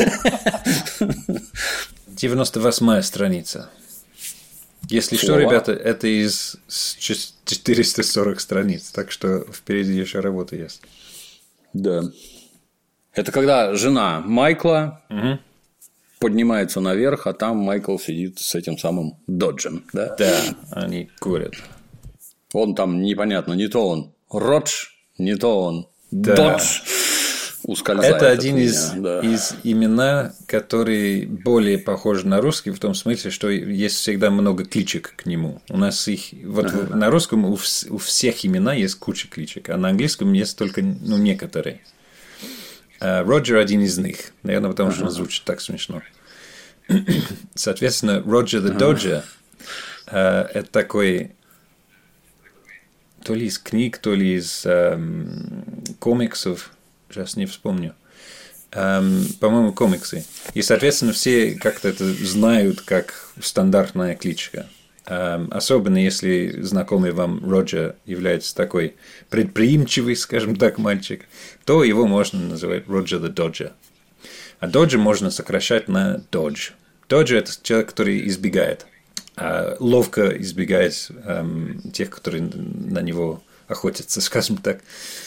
S2: 98-я страница. Если что, ребята, это из 440 страниц, так что впереди еще работа есть.
S1: Да. Это когда жена Майкла поднимается наверх, а там Майкл сидит с этим самым Доджем. Да,
S2: они курят.
S1: Он там непонятно, не то он Родж, не то он Додж. Ускользает
S2: это один из имена, которые более похожи на русский, в том смысле, что есть всегда много кличек к нему. У нас их вот на русском у всех имена есть куча кличек, а на английском есть только некоторые. Роджер один из них, наверное, потому что он звучит так смешно. Соответственно, Roger the Dodger это такой то ли из книг, то ли из комиксов. Сейчас не вспомню. По-моему, комиксы. И, соответственно, все как-то это знают как стандартная кличка. Особенно если знакомый вам Роджер является такой предприимчивый, скажем так, мальчик, то его можно называть Roger the Dodger. А Dodger можно сокращать на Dodge. Dodger – это человек, который избегает. Ловко избегает тех, которые на него охотятся, скажем так.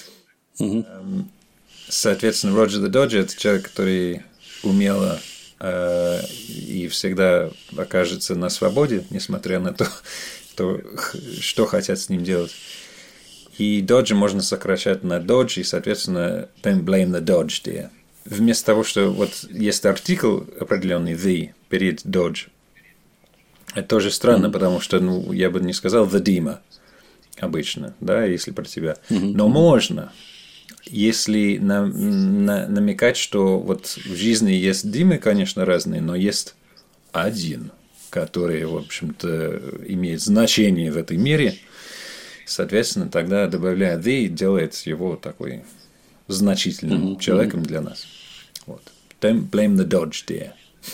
S2: Соответственно, Roger the Dodger – это человек, который умело и всегда окажется на свободе, несмотря на то, что хотят с ним делать. И Dodge можно сокращать на Dodge, и, соответственно, then blame the Dodge there. Вместо того, что вот есть артикл определенный the перед Dodge, это тоже странно, потому что, я бы не сказал the Dima обычно, да, если про тебя. Но можно. Если намекать, что вот в жизни есть Димы, конечно, разные, но есть один, который, в общем-то, имеет значение в этой мире, соответственно, тогда, добавляя the, делает его такой значительным человеком для нас. Вот. Don't blame the Dodge there.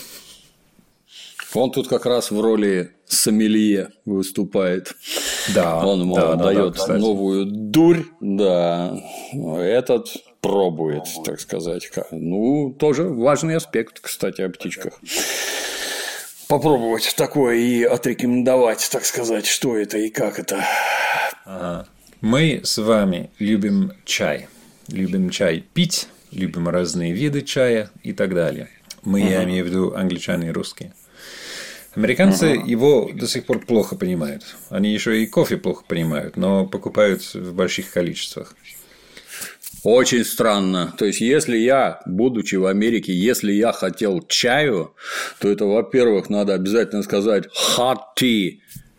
S1: Он тут как раз в роли сомелье выступает.
S2: Да,
S1: он ему дает новую дурь, да. Этот пробует, так сказать. Ну, тоже важный аспект, кстати, о птичках. Попробовать такое и отрекомендовать, так сказать, что это и как это.
S2: Мы с вами любим чай. Любим чай пить, любим разные виды чая и так далее. я имею в виду англичане и русские. Американцы его до сих пор плохо понимают. Они еще и кофе плохо понимают, но покупают в больших количествах.
S1: Очень странно. То есть, если я, будучи в Америке, если я хотел чаю, то это, во-первых, надо обязательно сказать hot tea.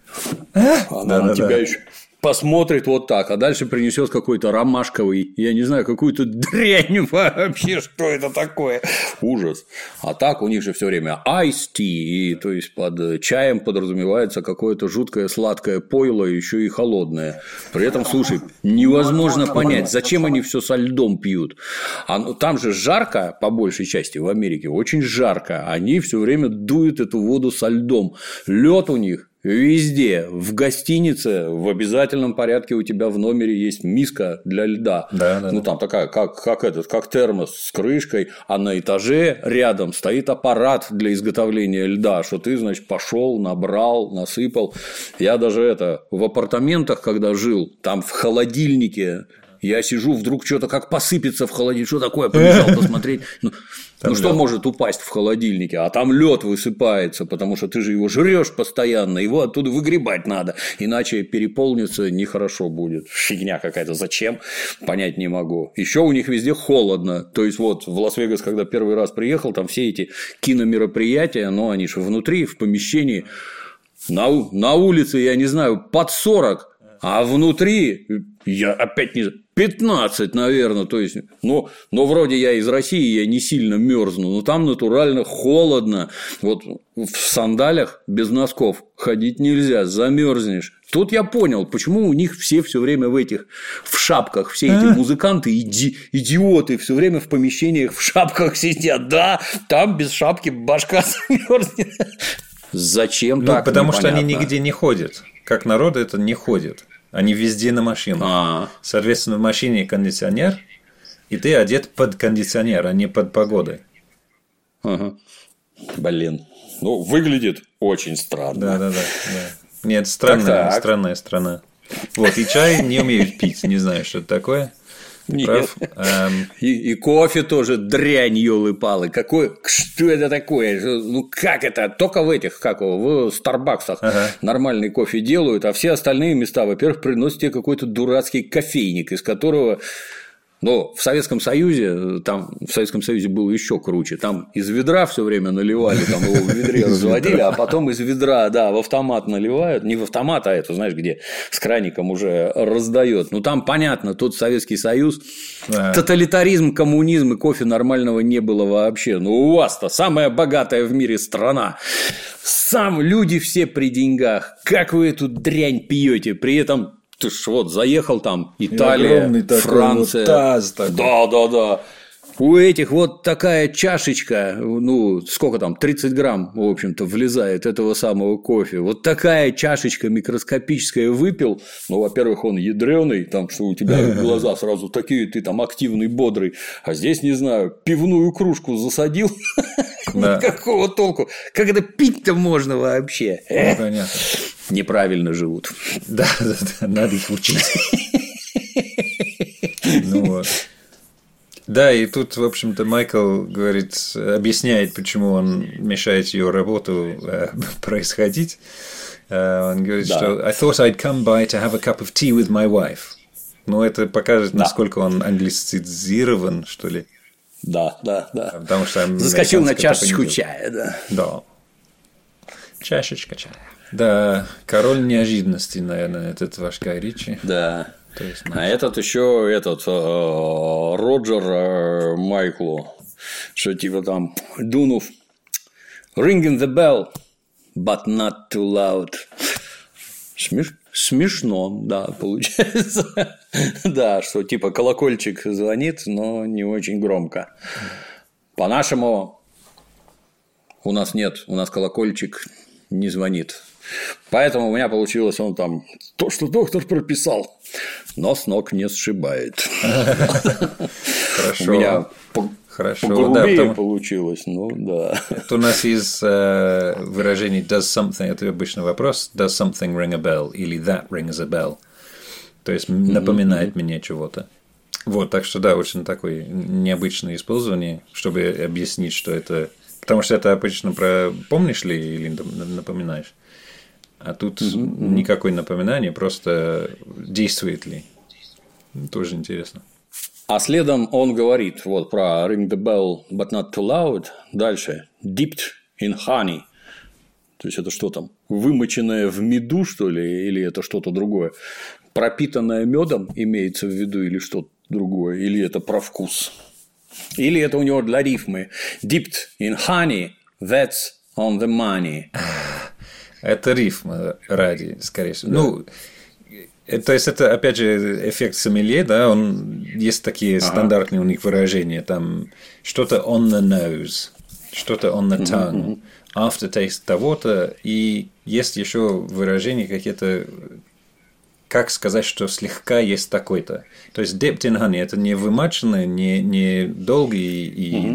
S1: Она на тебя еще посмотрит вот так, а дальше принесет какой-то ромашковый, я не знаю, какую-то дрянь вообще, что это такое. Ужас. А так у них же все время iced tea, и то есть под чаем подразумевается какое-то жуткое сладкое пойло, еще и холодное. При этом, слушай, невозможно понять, зачем они все со льдом пьют. Там же жарко, по большей части в Америке, очень жарко. Они все время дуют эту воду со льдом. Лед у них везде, в гостинице в обязательном порядке у тебя в номере есть миска для льда.
S2: Да.
S1: Там такая, как термос с крышкой, а на этаже рядом стоит аппарат для изготовления льда, что ты, значит, пошел, набрал, насыпал. Я даже в апартаментах, когда жил, там в холодильнике. Я сижу, вдруг что-то как посыпется в холодильник. Что такое? Побежал посмотреть. Что может упасть в холодильнике? А там лед высыпается, потому что ты же его жрешь постоянно, его оттуда выгребать надо, иначе переполнится, нехорошо будет. Фигня какая-то. Зачем? Понять не могу. Еще у них везде холодно. То есть, вот в Лас-Вегас, когда первый раз приехал, там все эти киномероприятия, но они же внутри, в помещении, на улице, я не знаю, под 40. А внутри, я опять не знаю, 15, наверное, то есть, но вроде я из России, я не сильно мерзну, но там натурально холодно, вот в сандалях без носков ходить нельзя, замерзнешь. Тут я понял, почему у них все время в шапках, все эти музыканты, идиоты, все время в помещениях в шапках сидят, да, там без шапки башка замерзнет. Зачем так?
S2: Потому что они нигде не ходят. Как народ это не ходит. Они везде на машинах. Соответственно, в машине кондиционер, и ты одет под кондиционер, а не под погодой.
S1: Блин. Выглядит очень странно.
S2: Да. Нет, странная страна. Вот, и чай не умеют пить, не знаю, что это такое.
S1: Нет. И кофе тоже дрянь, ёлы-палы. Что это такое? Как это? Только в Старбаксах нормальный кофе делают, а все остальные места, во-первых, приносят тебе какой-то дурацкий кофейник, из которого. Но в Советском Союзе было еще круче. Там из ведра все время наливали, там его в ведре разводили, а потом из ведра, в автомат наливают. Не в автомат, а это, знаешь, где с краником уже раздает. Там понятно, тот Советский Союз, тоталитаризм, коммунизм и кофе нормального не было вообще. У вас-то самая богатая в мире страна. Люди все при деньгах. Как вы эту дрянь пьете? При этом. Ты ж заехал там, Италия, Франция.
S2: Таз такой.
S1: Да. У этих такая чашечка, сколько там, 30 грамм, в общем-то, влезает этого самого кофе. Вот такая чашечка микроскопическая выпил. Во-первых, он ядреный, там, что у тебя глаза сразу такие, ты там активный, бодрый. А здесь, не знаю, пивную кружку засадил. Никакого толку. Как это пить-то можно вообще?
S2: Понятно.
S1: Неправильно живут.
S2: Да, надо их учить. Да, и тут, в общем-то, Майкл объясняет, почему он мешает ее работу происходить. Он говорит, что I thought I'd come by to have a cup of tea with my wife. Это покажет, насколько он англицизирован, что ли.
S1: Да.
S2: Потому что
S1: заскочил на чашечку чая, да.
S2: Да. Чашечка чая. Да, король неожиданностей, наверное, этот ваш Гай Ричи.
S1: Да. А этот еще Роджер Майклу, что типа там дунув ringing the bell, but not too loud. Смешно, да, получается. Да, что типа колокольчик звонит, но не очень громко. По-нашему у нас колокольчик не звонит. Поэтому у меня получилось, он там то, что доктор прописал, но с ног не сшибает.
S2: Хорошо.
S1: У меня погрубее получилось, да.
S2: Это у нас из выражений does something, это обычный вопрос, does something ring a bell или that rings a bell, то есть напоминает мне чего-то. Так что да, очень такое необычное использование, чтобы объяснить, что это Потому что это обычно про помнишь ли или напоминаешь. А тут никакой напоминания, просто действует ли. Тоже интересно.
S1: А следом он говорит вот про ring the bell, but not too loud. Дальше. Dipped in honey. То есть, это что там? Вымоченное в меду, что ли? Или это что-то другое? Пропитанное медом имеется в виду или что-то другое? Или это про вкус? Или это у него для рифмы? Dipped in honey, that's on the money.
S2: Это рифма ради, скорее всего. Да. Ну, то есть, это, опять же, эффект сомелье, да, есть такие стандартные у них выражения, там, что-то on the nose, что-то on the tongue, aftertaste того-то, и есть еще выражения какие-то, как сказать, что слегка есть такой-то. То есть, dipped in honey – это не вымаченное, не долгий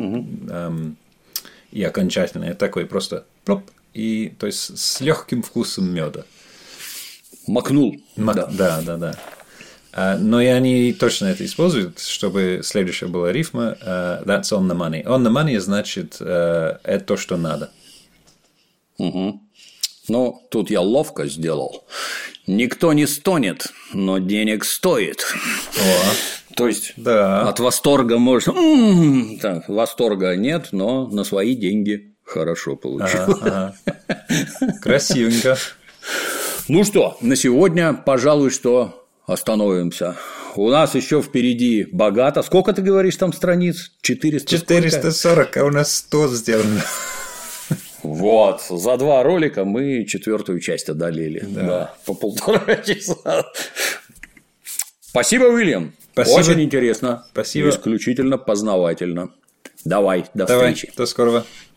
S2: и окончательное, это такой просто плоп, и, то есть, с легким вкусом меда.
S1: Макнул.
S2: Да. Но и они точно это используют, чтобы следующая была рифма that's on the money. On the money значит это то, что надо.
S1: Ну, тут я ловко сделал. Никто не стонет, но денег стоит. То есть, от восторга можно... восторга нет, но на свои деньги хорошо получил.
S2: Красивенько.
S1: Ну что, на сегодня, пожалуй, что остановимся. У нас еще впереди богато. Сколько ты говоришь там страниц?
S2: 440, а у нас 100 сделано.
S1: Вот, за 2 ролика мы 4-ю часть одолели. Да, по 1,5 часа. Спасибо, Уильям.
S2: Спасибо.
S1: Очень интересно.
S2: Спасибо.
S1: Исключительно познавательно. Давай, до встречи.
S2: До скорого.